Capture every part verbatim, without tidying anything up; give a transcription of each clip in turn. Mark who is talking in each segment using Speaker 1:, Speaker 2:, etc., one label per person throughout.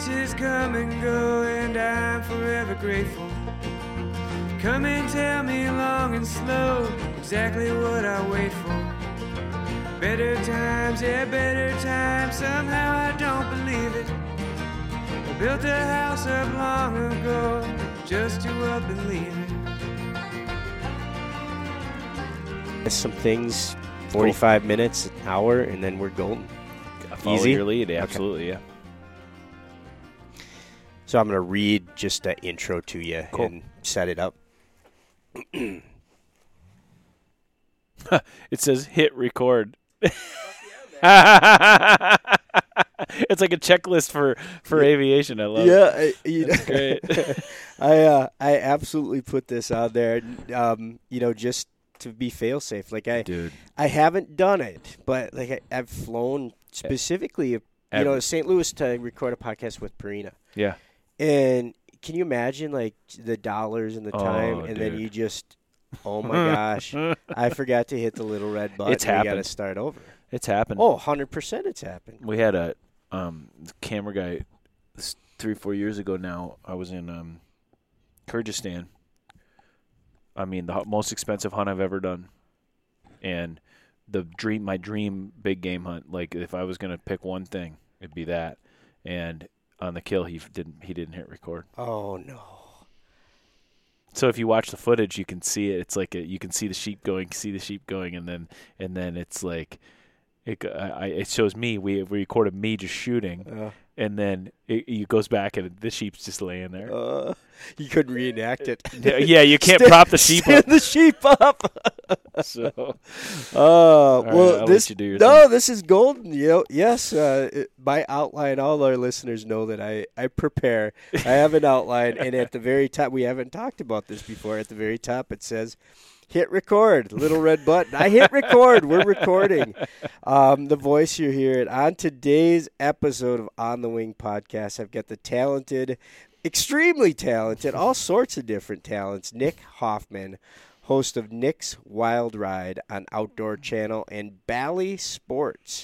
Speaker 1: Chances come and go, and I'm forever grateful. Come and tell me long and slow exactly what I wait for. Better times, yeah, better times. Somehow I don't believe it. I built a house up long ago just to up and leave it.
Speaker 2: Some things, forty-five cool. minutes, an hour, and then we're golden.
Speaker 3: I follow
Speaker 2: Easy?
Speaker 3: your lead, absolutely,
Speaker 2: okay.
Speaker 3: yeah.
Speaker 2: So I'm going to read just an intro to you
Speaker 3: cool.
Speaker 2: and set it up.
Speaker 3: It says hit record. It's like a checklist for, for aviation. I love
Speaker 2: yeah,
Speaker 3: it.
Speaker 2: I, you
Speaker 3: That's
Speaker 2: know,
Speaker 3: great.
Speaker 2: I uh, I absolutely put this out there, um, you know, just to be fail safe. Like I,
Speaker 3: Dude.
Speaker 2: I haven't done it, but like I, I've flown specifically, you
Speaker 3: Every.
Speaker 2: know, to Saint Louis to record a podcast with Purina.
Speaker 3: Yeah.
Speaker 2: And can you imagine like the dollars and the time,
Speaker 3: oh,
Speaker 2: and
Speaker 3: dude.
Speaker 2: then you just, oh my gosh, I forgot to hit the little red button.
Speaker 3: It's
Speaker 2: we
Speaker 3: happened.
Speaker 2: got to start over.
Speaker 3: It's happened.
Speaker 2: Oh, one hundred percent it's happened.
Speaker 3: We had a um, camera guy this three, four years ago now. I was in um, Kyrgyzstan. I mean, the most expensive hunt I've ever done. And the dream, my dream big game hunt, like if I was going to pick one thing, it'd be that. And on the kill, he didn't he didn't hit record.
Speaker 2: Oh, no.
Speaker 3: So if you watch the footage, you can see it. It's like a, you can see the sheep going, see the sheep going, and then and then it's like it. I, it shows me. We, we recorded me just shooting,
Speaker 2: Uh,
Speaker 3: and then it, it goes back and the sheep's just laying there.
Speaker 2: uh, you couldn't reenact it.
Speaker 3: Yeah, you can't
Speaker 2: Stand-
Speaker 3: prop the sheep
Speaker 2: stand
Speaker 3: up.
Speaker 2: the sheep up.
Speaker 3: So
Speaker 2: Oh,
Speaker 3: right,
Speaker 2: well,
Speaker 3: I'll
Speaker 2: this
Speaker 3: let you do your
Speaker 2: no,
Speaker 3: thing.
Speaker 2: this is golden. You know, yes, uh, it, my outline. All our listeners know that I, I prepare. I have an outline, and at the very top, we haven't talked about this before. At the very top, it says, "Hit record." Little red button. I hit record. We're recording. Um, the voice you hear it on today's episode of On the Wing podcast. I've got the talented, extremely talented, all sorts of different talents. Nick Hoffman, host of Nick's Wild Ride on Outdoor Channel and Bally Sports.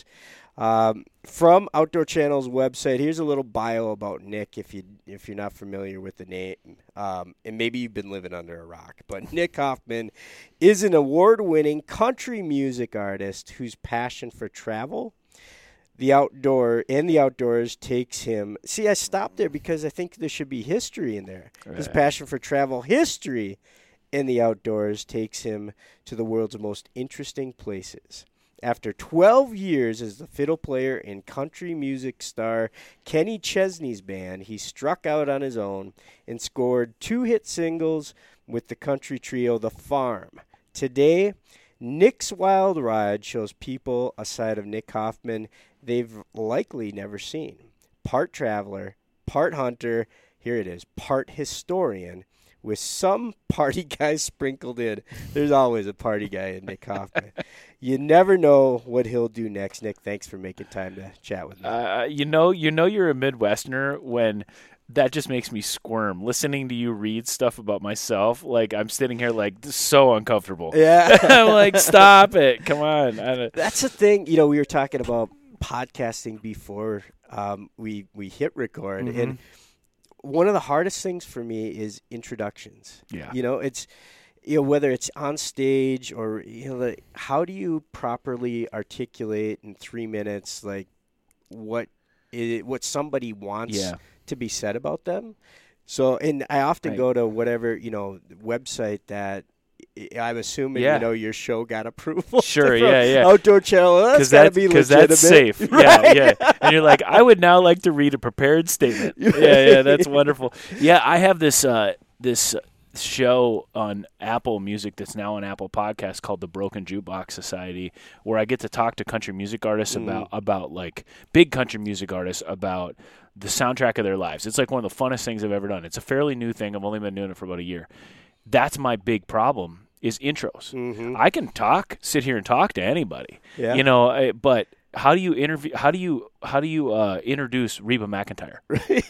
Speaker 2: Um, from Outdoor Channel's website, here's a little bio about Nick if, you, if you're not familiar with the name. Um, and maybe you've been living under a rock. But Nick Hoffman is an award-winning country music artist whose passion for travel, the outdoor, and the outdoors takes him. See, I stopped there because I think there should be history in there.
Speaker 3: Right.
Speaker 2: His passion for travel, history, in the outdoors takes him to the world's most interesting places. After twelve years as the fiddle player in country music star Kenny Chesney's band, he struck out on his own and scored two hit singles with the country trio The Farm. Today, Nick's Wild Ride shows people a side of Nick Hoffman they've likely never seen. Part traveler, part hunter, here it is, part historian, with some party guys sprinkled in. There's always a party guy in Nick Hoffman. You never know what he'll do next. Nick, thanks for making time to chat with me.
Speaker 3: Uh, you know, you know, you're a Midwesterner when that just makes me squirm. Listening to you read stuff about myself, like I'm sitting here like so uncomfortable.
Speaker 2: Yeah,
Speaker 3: I'm like, stop it, come on. I
Speaker 2: That's the thing. You know, we were talking about podcasting before um, we we hit record,
Speaker 3: Mhm.
Speaker 2: and one of the hardest things for me is introductions.
Speaker 3: Yeah.
Speaker 2: You know, it's, you know, whether it's on stage or, you know, like, how do you properly articulate in three minutes, like, what it, what somebody wants
Speaker 3: Yeah.
Speaker 2: to be said about them? So, and I often
Speaker 3: Right.
Speaker 2: go to whatever, you know, website that I'm assuming,
Speaker 3: Yeah.
Speaker 2: you know, your show got approval.
Speaker 3: Sure,
Speaker 2: from
Speaker 3: yeah, yeah.
Speaker 2: Outdoor Channel. Well, that's got to be
Speaker 3: Because
Speaker 2: legitimate.
Speaker 3: that's safe.
Speaker 2: Right?
Speaker 3: Yeah, yeah. And you're like, I would now like to read a prepared statement. Yeah, yeah, that's wonderful. Yeah, I have this uh, this show on Apple Music that's now on Apple Podcasts called the Broken Jukebox Society, where I get to talk to country music artists
Speaker 2: Mm.
Speaker 3: about about like big country music artists about the soundtrack of their lives. It's like one of the funnest things I've ever done. It's a fairly new thing. I've only been doing it for about a year. That's my big problem. Is intros.
Speaker 2: Mhm.
Speaker 3: I can talk, sit here and talk to anybody,
Speaker 2: Yeah.
Speaker 3: you know. I, but how do you interview? How do you how do you uh, introduce Reba McEntire?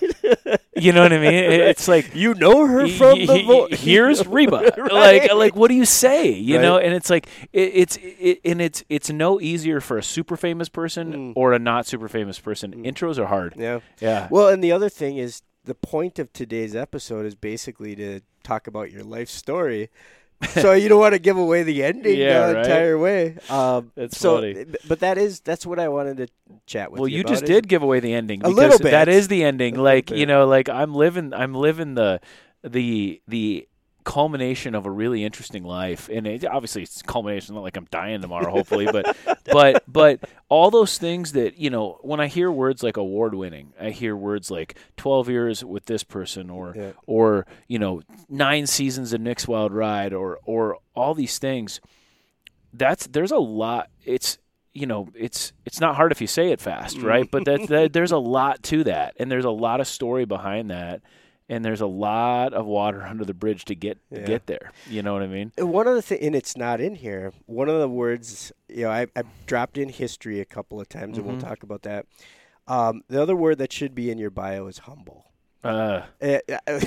Speaker 3: You know what I mean? It, it's like
Speaker 2: you know her from
Speaker 3: y-
Speaker 2: the
Speaker 3: y-
Speaker 2: vo-
Speaker 3: here's Reba.
Speaker 2: Right.
Speaker 3: Like like what do you say? You
Speaker 2: Right.
Speaker 3: know, and it's like it, it's it, and it's it's no easier for a super famous person
Speaker 2: Mm.
Speaker 3: or a not super famous person.
Speaker 2: Mm.
Speaker 3: Intros are hard.
Speaker 2: Yeah.
Speaker 3: Yeah.
Speaker 2: Well, and the other thing is the point of today's episode is basically to talk about your life story. So you don't want to give away the ending
Speaker 3: Yeah,
Speaker 2: the
Speaker 3: right.
Speaker 2: entire way. Um,
Speaker 3: That's
Speaker 2: so,
Speaker 3: funny.
Speaker 2: But that is that's what I wanted to chat with
Speaker 3: Well,
Speaker 2: you
Speaker 3: you
Speaker 2: about
Speaker 3: just
Speaker 2: is-
Speaker 3: did give away the ending
Speaker 2: A
Speaker 3: because
Speaker 2: little bit.
Speaker 3: that is the ending.
Speaker 2: A little
Speaker 3: Like
Speaker 2: bit.
Speaker 3: you know, like I'm living, I'm living the the the culmination of a really interesting life, and it, obviously it's culmination. Not like I'm dying tomorrow, hopefully, but but but all those things that you know, when I hear words like award winning, I hear words like twelve years with this person, or
Speaker 2: Yeah.
Speaker 3: or you know, nine seasons of Nick's Wild Ride, or or all these things. That's there's a lot. It's you know, it's it's not hard if you say it fast, right? But that, that there's a lot to that, and there's a lot of story behind that, and there's a lot of water under the bridge to get
Speaker 2: Yeah.
Speaker 3: to get there. You know what I mean?
Speaker 2: And one of the things, and it's not in here. One of the words, you know, I, I dropped in history a couple of times, and
Speaker 3: Mhm.
Speaker 2: we'll talk about that. Um, the other word that should be in your bio is humble.
Speaker 3: Uh,
Speaker 2: Uh,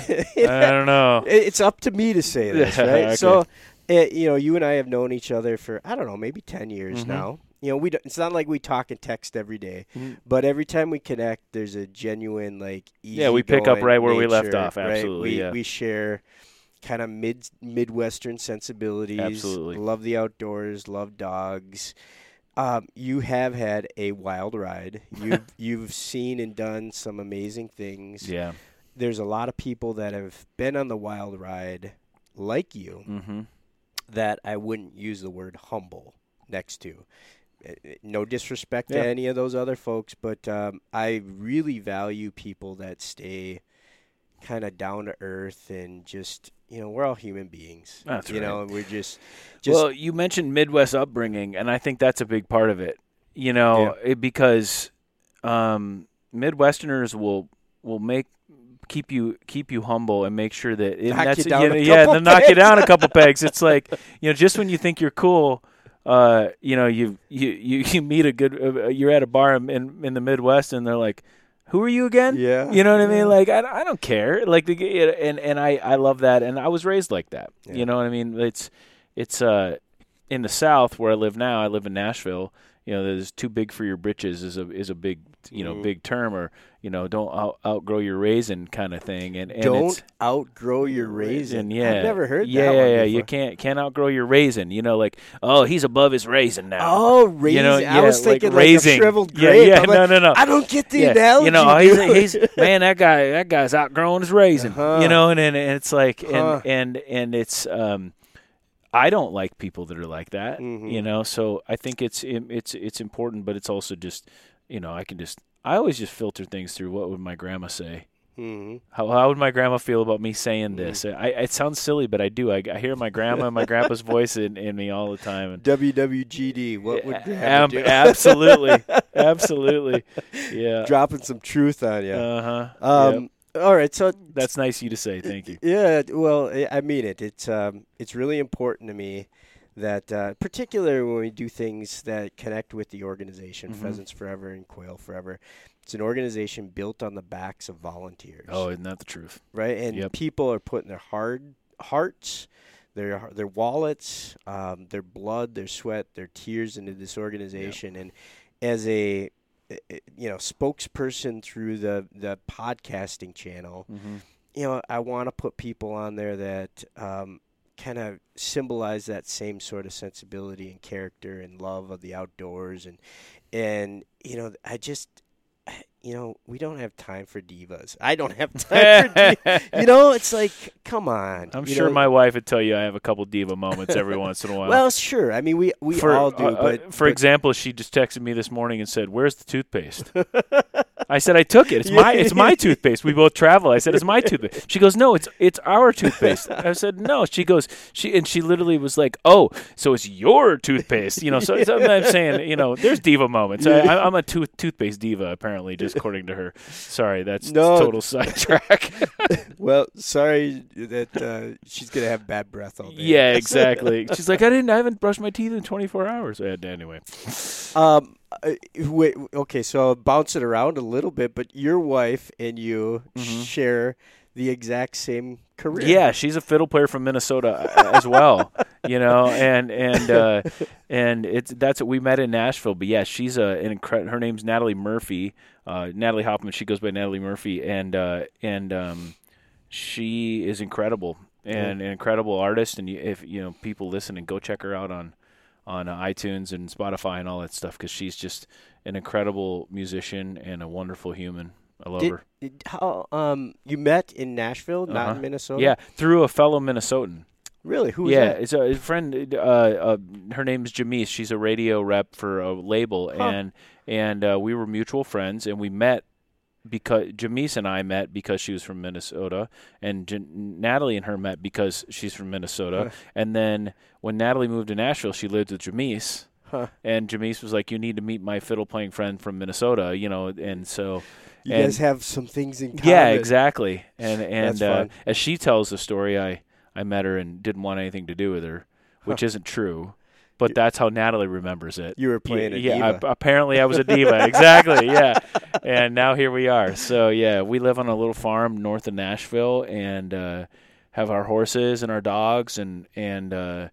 Speaker 3: I don't know.
Speaker 2: It's up to me to say this, right?
Speaker 3: Okay.
Speaker 2: So, uh, you know, you and I have known each other for I don't know, maybe ten years
Speaker 3: Mhm.
Speaker 2: now. You know, we don't, it's not like we talk and text every day,
Speaker 3: Mhm.
Speaker 2: but every time we connect, there's a genuine like easy.
Speaker 3: Yeah, we pick up right where we left off,
Speaker 2: Right?
Speaker 3: absolutely,
Speaker 2: We
Speaker 3: yeah.
Speaker 2: we share kind of mid midwestern sensibilities.
Speaker 3: Absolutely.
Speaker 2: Love the outdoors. Love dogs. Um, you have had a wild ride. You've you've seen and done some amazing things.
Speaker 3: Yeah.
Speaker 2: There's a lot of people that have been on the wild ride like you
Speaker 3: Mm-hmm.
Speaker 2: that I wouldn't use the word humble next to. Uh, uh, No disrespect
Speaker 3: Yeah.
Speaker 2: to any of those other folks, but um, I really value people that stay kind of down to earth and just, you know, we're all human beings.
Speaker 3: That's
Speaker 2: you
Speaker 3: right.
Speaker 2: know, and we're just, just
Speaker 3: Well, you mentioned Midwest upbringing, and I think that's a big part of it. You know, it, because um, Midwesterners will will make keep you keep you humble and make sure that and
Speaker 2: Knock
Speaker 3: that's
Speaker 2: you down
Speaker 3: yeah,
Speaker 2: a
Speaker 3: yeah
Speaker 2: couple
Speaker 3: they'll knock you
Speaker 2: pegs.
Speaker 3: down a couple pegs. It's like you know, just when you think you're cool, uh, you know, you you you, you meet a good, uh, you're at a bar in in the Midwest, and they're like, "Who are you again?"
Speaker 2: Yeah.
Speaker 3: You know what I mean?
Speaker 2: Yeah.
Speaker 3: Like I, I don't care. Like the and and I, I love that, and I was raised like that.
Speaker 2: Yeah.
Speaker 3: You know what I mean? It's it's uh in the South where I live now. I live in Nashville. You know, there's too big for your britches is a is a big you know
Speaker 2: Mhm.
Speaker 3: big term, or you know don't out, outgrow your raisin kind of thing. And, and
Speaker 2: don't
Speaker 3: it's,
Speaker 2: outgrow your raisin.
Speaker 3: Yeah,
Speaker 2: I've never heard
Speaker 3: yeah,
Speaker 2: that
Speaker 3: Yeah,
Speaker 2: one
Speaker 3: yeah,
Speaker 2: before.
Speaker 3: you can't can't outgrow your raisin. You know, like oh, he's above his raisin now.
Speaker 2: Oh, raisin.
Speaker 3: You know,
Speaker 2: I
Speaker 3: yeah,
Speaker 2: was thinking like,
Speaker 3: raising.
Speaker 2: a shriveled
Speaker 3: Yeah,
Speaker 2: grape.
Speaker 3: yeah,
Speaker 2: I'm
Speaker 3: no,
Speaker 2: like,
Speaker 3: no, no.
Speaker 2: I don't get the
Speaker 3: Yeah,
Speaker 2: analogy.
Speaker 3: you know, he's,
Speaker 2: dude.
Speaker 3: he's man. That guy, that guy's outgrowing his raisin.
Speaker 2: Uh-huh.
Speaker 3: You know, and, and and it's like, and
Speaker 2: Huh.
Speaker 3: and and it's. um I don't like people that are like that.
Speaker 2: Mhm.
Speaker 3: You know, so I think it's it's it's important, but it's also just, you know, I can just I always just filter things through what would my grandma say.
Speaker 2: Mhm.
Speaker 3: How how would my grandma feel about me saying this? I, it sounds silly, but I do. I, I hear my grandma and my grandpa's voice in, in me all the time. And
Speaker 2: W W G D. What would Grandma
Speaker 3: Am-
Speaker 2: do?
Speaker 3: absolutely, absolutely, yeah.
Speaker 2: Dropping some truth on you.
Speaker 3: Uh huh.
Speaker 2: um, All right, so
Speaker 3: That's nice of you to say. Thank you.
Speaker 2: yeah, well, I- I mean it. It's um, it's really important to me that, uh, particularly when we do things that connect with the organization,
Speaker 3: Mhm.
Speaker 2: Pheasants Forever and Quail Forever. It's an organization built on the backs of volunteers.
Speaker 3: Oh, isn't that the truth?
Speaker 2: right? And
Speaker 3: Yep.
Speaker 2: people are putting their hard hearts, their their wallets, um, their blood, their sweat, their tears into this organization. And as a uh, you know spokesperson through the the podcasting channel,
Speaker 3: Mm-hmm.
Speaker 2: you know, I want to put people on there that um, kind of symbolize that same sort of sensibility and character and love of the outdoors. And and you know, I just. You know, we don't have time for divas. I don't have time for divas. You know, it's like, come on.
Speaker 3: I'm
Speaker 2: you
Speaker 3: sure
Speaker 2: know?
Speaker 3: my wife would tell you I have a couple diva moments every once in a while.
Speaker 2: Well, sure. I mean, we we
Speaker 3: for,
Speaker 2: all do.
Speaker 3: uh, uh,
Speaker 2: but
Speaker 3: for
Speaker 2: but,
Speaker 3: example, she just texted me this morning and said, "Where's the toothpaste?" I said, "I took it. It's my it's my toothpaste. We both travel." I said, "It's my toothpaste." She goes, "No, it's it's our toothpaste." I said, "No." She goes, she and she literally was like, "Oh, so it's your toothpaste?" You know. So, so I'm saying, you know, there's diva moments. I, I, I'm a tooth toothpaste diva, apparently, just according to her. Sorry, that's
Speaker 2: No.
Speaker 3: total sidetrack.
Speaker 2: well, sorry that uh, she's gonna have bad breath all day.
Speaker 3: Yeah, exactly. She's like, I didn't, I haven't brushed my teeth in twenty-four hours. Uh, Anyway,
Speaker 2: Um. uh, wait, okay, so I'll bounce it around a little bit, but your wife and you
Speaker 3: Mhm.
Speaker 2: share the exact same career.
Speaker 3: Yeah, she's a fiddle player from Minnesota as well, you know, and and uh, and it's that's what we met in Nashville. But yeah, she's a an incredible. Her name's Natalie Murphy, uh, Natalie Hoffman. She goes by Natalie Murphy, and uh, and um, she is incredible and an incredible artist. And you, if you know people listening, go check her out on on uh, iTunes and Spotify and all that stuff because she's just an incredible musician and a wonderful human. I love
Speaker 2: Did,
Speaker 3: her.
Speaker 2: did- how um you met in Nashville, not
Speaker 3: Uh-huh.
Speaker 2: in Minnesota?
Speaker 3: Yeah, through a fellow Minnesotan.
Speaker 2: Really? Who was
Speaker 3: yeah,
Speaker 2: that?
Speaker 3: it's a, a friend. Uh, uh, her name's Jamise. She's a radio rep for a label,
Speaker 2: Huh.
Speaker 3: and and uh, we were mutual friends, and we met because Jamise and I met because she was from Minnesota, and J- Natalie and her met because she's from Minnesota.
Speaker 2: Huh.
Speaker 3: And then when Natalie moved to Nashville, she lived with Jamise,
Speaker 2: Huh.
Speaker 3: and Jamise was like, "You need to meet my fiddle playing friend from Minnesota," you know, and so.
Speaker 2: You
Speaker 3: and-
Speaker 2: guys have some things in common.
Speaker 3: Yeah, exactly. And and
Speaker 2: That's
Speaker 3: uh,
Speaker 2: fun.
Speaker 3: as she tells the story, I, I met her and didn't want anything to do with her, which isn't true. But
Speaker 2: You-
Speaker 3: that's how Natalie remembers it.
Speaker 2: You were playing a
Speaker 3: yeah,
Speaker 2: diva.
Speaker 3: I, apparently I was a diva. Exactly, yeah. And now here we are. So, yeah, we live on a little farm north of Nashville and uh, have our horses and our dogs and, and uh,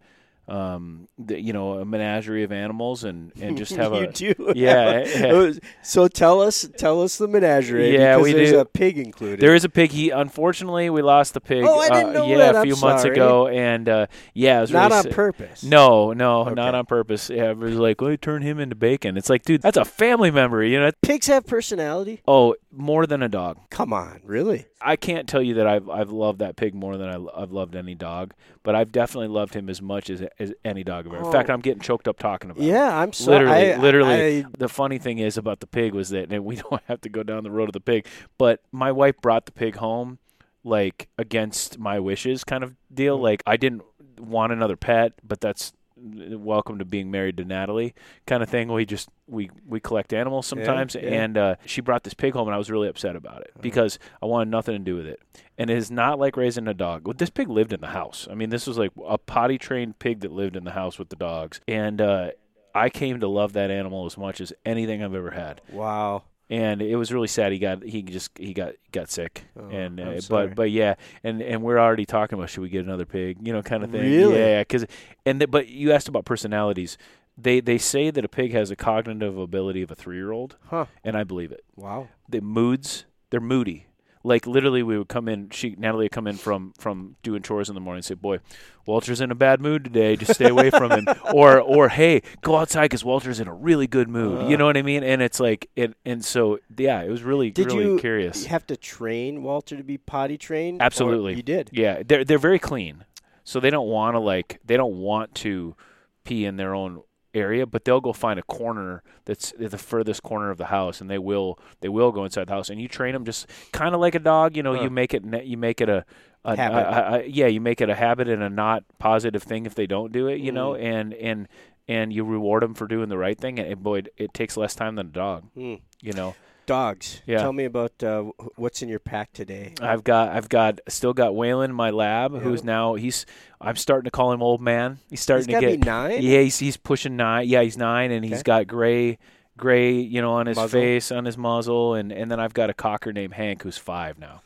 Speaker 3: um, the, you know, a menagerie of animals and, and just have
Speaker 2: you
Speaker 3: a...
Speaker 2: do.
Speaker 3: Yeah, yeah.
Speaker 2: So tell us, tell us the menagerie.
Speaker 3: Yeah,
Speaker 2: because
Speaker 3: we
Speaker 2: there's
Speaker 3: do.
Speaker 2: a pig included.
Speaker 3: There is a pig. He unfortunately we lost the pig.
Speaker 2: Oh, I didn't
Speaker 3: uh,
Speaker 2: know
Speaker 3: yeah,
Speaker 2: that.
Speaker 3: a
Speaker 2: I'm
Speaker 3: few months
Speaker 2: sorry.
Speaker 3: ago, and uh, yeah, it was
Speaker 2: not
Speaker 3: really
Speaker 2: on
Speaker 3: sa-
Speaker 2: purpose.
Speaker 3: No, no,
Speaker 2: Okay.
Speaker 3: not on purpose. Yeah, it was like, well, turn him into bacon. It's like, dude, that's a family member, you know.
Speaker 2: Pigs have personality.
Speaker 3: Oh, more than a dog.
Speaker 2: Come on, really?
Speaker 3: I can't tell you that I've I've loved that pig more than I, I've loved any dog, but I've definitely loved him as much as as any dog I've ever. In fact,
Speaker 2: Oh.
Speaker 3: I'm getting choked up talking about it.
Speaker 2: Yeah, I'm so
Speaker 3: Literally,
Speaker 2: I,
Speaker 3: literally.
Speaker 2: I-
Speaker 3: The funny thing is about the pig was that, and we don't have to go down the road of the pig, but my wife brought the pig home, like against my wishes, kind of deal.
Speaker 2: Mm.
Speaker 3: Like I didn't want another pet, but that's welcome to being married to Natalie, kind of thing. We just we we collect animals sometimes,
Speaker 2: yeah.
Speaker 3: and uh, she brought this pig home, and I was really upset about it because I wanted nothing to do with it. And it is not like raising a dog. Well, this pig lived in the house. I mean, this was like a potty trained pig that lived in the house with the dogs, and uh, I came to love that animal as much as anything I've ever had.
Speaker 2: wow.
Speaker 3: And it was really sad. He got he just he got got sick,
Speaker 2: Oh,
Speaker 3: and
Speaker 2: I'm
Speaker 3: uh,
Speaker 2: sorry.
Speaker 3: but but yeah, and and we're already talking about should we get another pig, you know, kind of thing.
Speaker 2: Really?
Speaker 3: Yeah, because and the, but you asked about personalities. They they say that a pig has a cognitive ability of a three year old,
Speaker 2: Huh.
Speaker 3: and I believe it.
Speaker 2: Wow.
Speaker 3: The moods, they're moody. Like literally, we would come in. She Natalie would come in from from doing chores in the morning and say, "Boy, Walter's in a bad mood today. Just stay away from him." Or or hey, go outside because Walter's in a really good mood. You know what I mean? And it's like it. And so yeah, it was really
Speaker 2: Did
Speaker 3: really
Speaker 2: you
Speaker 3: curious.
Speaker 2: have to train Walter to be potty trained? Or
Speaker 3: Absolutely,
Speaker 2: you did.
Speaker 3: Yeah, they're they're very clean, so they don't want to like they don't want to pee in their own area, but they'll go find a corner that's at the furthest corner of the house, and they will they will go inside the house. And you train them just kind of like a dog, you know.
Speaker 2: Huh.
Speaker 3: You make it ne- you make it a, a,
Speaker 2: Habit.
Speaker 3: a- a- a- yeah, you make it a habit and a not positive thing if they don't do it, you know.
Speaker 2: Mm.
Speaker 3: And and and you reward them for doing the right thing, and boy, it, it takes less time than a dog,
Speaker 2: Hmm.
Speaker 3: you know.
Speaker 2: Dogs.
Speaker 3: Yeah.
Speaker 2: Tell me about uh, wh- what's in your pack today.
Speaker 3: I've got I've got still got Waylon, my lab,
Speaker 2: Yeah.
Speaker 3: who's now he's I'm starting to call him old man. He's
Speaker 2: He's
Speaker 3: starting
Speaker 2: got
Speaker 3: to
Speaker 2: to
Speaker 3: get
Speaker 2: be nine.
Speaker 3: yeah, he's he's pushing nine. Yeah, he's nine, and he's
Speaker 2: Okay.
Speaker 3: got gray gray you know on his
Speaker 2: Muzzle.
Speaker 3: face, on his muzzle, and and then I've got a cocker named Hank who's five now,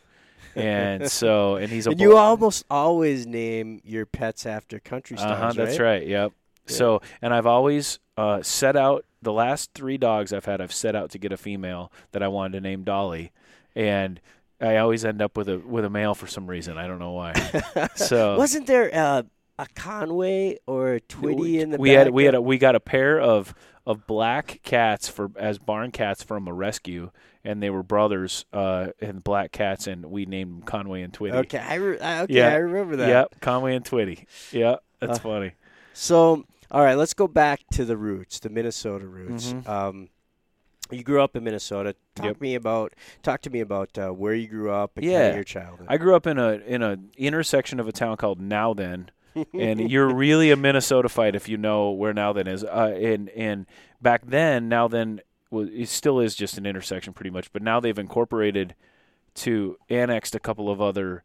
Speaker 3: and so and he's a
Speaker 2: And
Speaker 3: bull-
Speaker 2: you almost always name your pets after country stars,
Speaker 3: uh-huh, that's
Speaker 2: right?
Speaker 3: right. Yep.
Speaker 2: Yeah.
Speaker 3: So and I've always uh, set out the last three dogs I've had. I've set out to get a female that I wanted to name Dolly, and I always end up with a with a male for some reason. I don't know why. So
Speaker 2: Wasn't there uh, a Conway or a Twitty in the
Speaker 3: we
Speaker 2: back?
Speaker 3: had we had a, we got a pair of of black cats for as barn cats from a rescue, and they were brothers uh, and black cats, and we named them Conway and Twitty.
Speaker 2: Okay, I re- I- okay,
Speaker 3: Yeah.
Speaker 2: I remember that.
Speaker 3: Yep, Conway and Twitty. Yeah, that's
Speaker 2: Uh,
Speaker 3: funny.
Speaker 2: So, all right, let's go back to the roots, the Minnesota roots.
Speaker 3: Mhm.
Speaker 2: Um, you grew up in Minnesota. Talk
Speaker 3: Yep.
Speaker 2: me about talk to me about uh, where you grew up and
Speaker 3: Yeah.
Speaker 2: kind of your childhood.
Speaker 3: I grew up in a in a intersection of a town called Nowthen. And you're really a Minnesota fight if you know where Nowthen is. Uh, and and back then, Nowthen was it still is just an intersection pretty much, but now they've incorporated to annexed a couple of other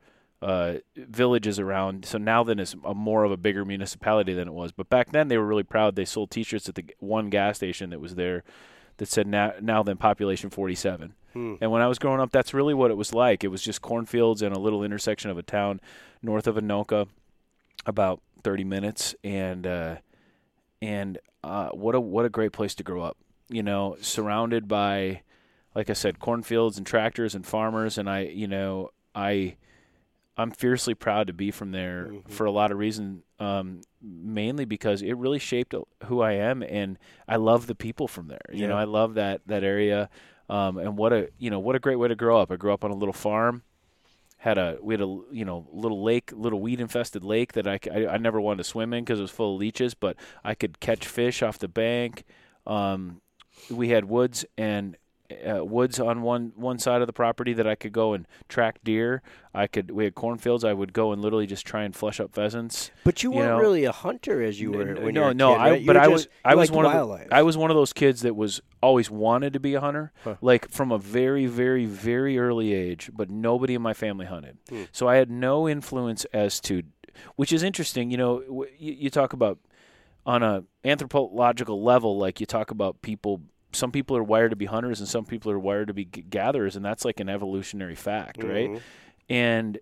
Speaker 3: uh, villages around. So now then it's a more of a bigger municipality than it was. But back then they were really proud. They sold T-shirts at the one gas station that was there that said now, now then population forty-seven. Hmm. And when I was growing up, that's really what it was like. It was just cornfields and a little intersection of a town north of Anoka, about thirty minutes. And uh, and uh, what a what a great place to grow up. You know, surrounded by, like I said, cornfields and tractors and farmers. And I, you know, I, I'm fiercely proud to be from there mm-hmm. for a lot of reasons, um, mainly because it really shaped who I am, and I love the people from there. You yeah. know, I love that that area, um, and what a you know what a great way to grow up. I grew up on a little farm, had a we had a you know little lake, little weed infested lake that I, I, I never wanted to swim in because it was full of leeches, but I could catch fish off the bank. Um, we had woods and. Uh, woods on one, one side of the property that I could go and track deer. I could. We had cornfields. I would go and literally just try and flush up pheasants.
Speaker 2: But you,
Speaker 3: you
Speaker 2: weren't
Speaker 3: know?
Speaker 2: really a hunter as you were.
Speaker 3: No,
Speaker 2: when
Speaker 3: no,
Speaker 2: you were a
Speaker 3: no.
Speaker 2: kid,
Speaker 3: I.
Speaker 2: right?
Speaker 3: But I was.
Speaker 2: Just,
Speaker 3: I was one
Speaker 2: wildlife.
Speaker 3: of. The, I was one of those kids that was always wanted to be a hunter, huh. like from a very, very, very early age. But nobody in my family hunted, hmm. so I had no influence as to, which is interesting. You know, you, you talk about on a anthropological level, like you talk about people. Some people are wired to be hunters and some people are wired to be g- gatherers, and that's like an evolutionary fact, mm-hmm. right? And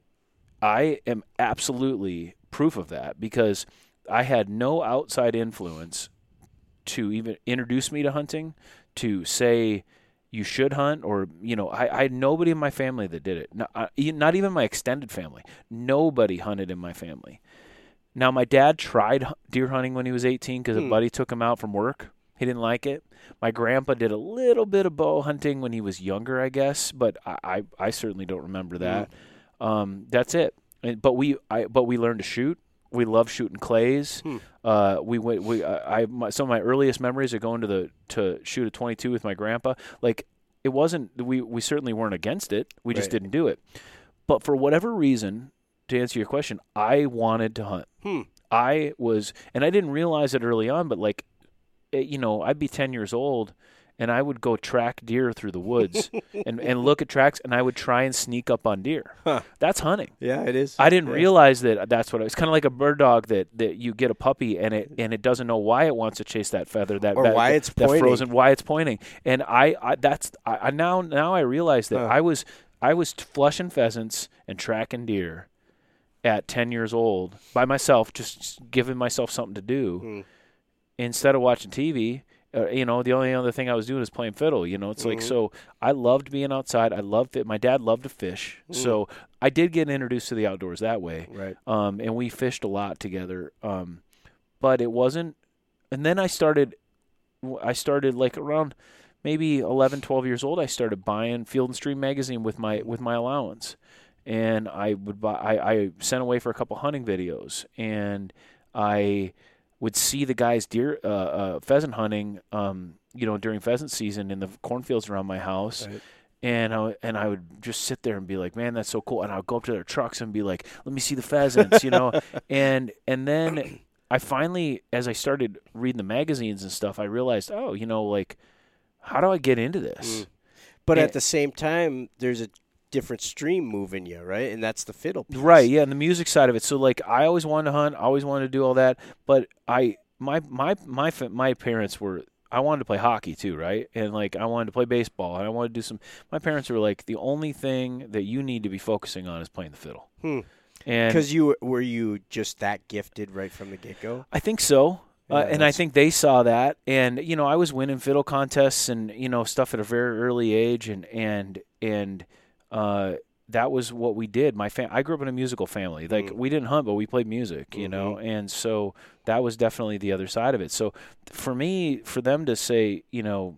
Speaker 3: I am absolutely proof of that because I had no outside influence to even introduce me to hunting, to say you should hunt, or, you know, I, I had nobody in my family that did it. Not, uh, not even my extended family. Nobody hunted in my family. Now, my dad tried deer hunting when he was eighteen because hmm. a buddy took him out from work. He didn't like it. My grandpa did a little bit of bow hunting when he was younger, I guess, but I, I, I certainly don't remember that. Mm. Um, that's it. And, but we I but we learned to shoot. We love shooting clays. Hmm. Uh, we went. We I, I my, some of my earliest memories are going to the to shoot a twenty-two with my grandpa. Like it wasn't. We we certainly weren't against it. We just right. didn't do it. But for whatever reason, to answer your question, I wanted to hunt. Hmm. I was, and I didn't realize it early on, but like. You know, I'd be ten years old, and I would go track deer through the woods and, and look at tracks, and I would try and sneak up on deer. Huh. That's hunting.
Speaker 2: Yeah, it is.
Speaker 3: I didn't
Speaker 2: yeah.
Speaker 3: realize that that's what it was. It's kind of like a bird dog that, that you get a puppy, and it and it doesn't know why it wants to chase that feather, that
Speaker 2: or
Speaker 3: that,
Speaker 2: why
Speaker 3: that,
Speaker 2: it's
Speaker 3: that
Speaker 2: pointing.
Speaker 3: frozen, why it's pointing. And I, I that's I, I now now I realize that huh. I was I was flushing pheasants and tracking deer at ten years old by myself, just giving myself something to do hmm. instead of watching T V. Uh, you know, the only other thing I was doing is playing fiddle. You know, it's mm-hmm. like, so I loved being outside. I loved it. My dad loved to fish. Mm. So I did get introduced to the outdoors that way.
Speaker 2: Right.
Speaker 3: Um, and we fished a lot together. Um, but it wasn't, and then I started, I started like around maybe eleven, twelve years old, I started buying Field and Stream magazine with my, with my allowance. And I would buy, I, I sent away for a couple hunting videos, and I would see the guys deer uh, uh, pheasant hunting, um, you know, during pheasant season in the cornfields around my house, right. and I and I would just sit there and be like, man, that's so cool. And I would go up to their trucks and be like, let me see the pheasants, you know. and and then I finally, as I started reading the magazines and stuff, I realized, oh, you know, like, how do I get into this?
Speaker 2: Mm. But
Speaker 3: and,
Speaker 2: at the same time, there's a different stream moving you, right? And that's the fiddle piece.
Speaker 3: Right, yeah, and the music side of it. So like I always wanted to hunt, I always wanted to do all that, but I my my my my parents were I wanted to play hockey too, right? And like I wanted to play baseball, and I wanted to do some my parents were like, the only thing that you need to be focusing on is playing the fiddle.
Speaker 2: Hmm.
Speaker 3: And
Speaker 2: cuz you were you just that gifted right from the get-go?
Speaker 3: I think so.
Speaker 2: Yeah,
Speaker 3: uh, and I think they saw that, and you know, I was winning fiddle contests and you know stuff at a very early age, and and and Uh, that was what we did. My fam- I grew up in a musical family. Like mm. we didn't hunt, but we played music, you mm-hmm. know, and so that was definitely the other side of it. So for me, for them to say, you know,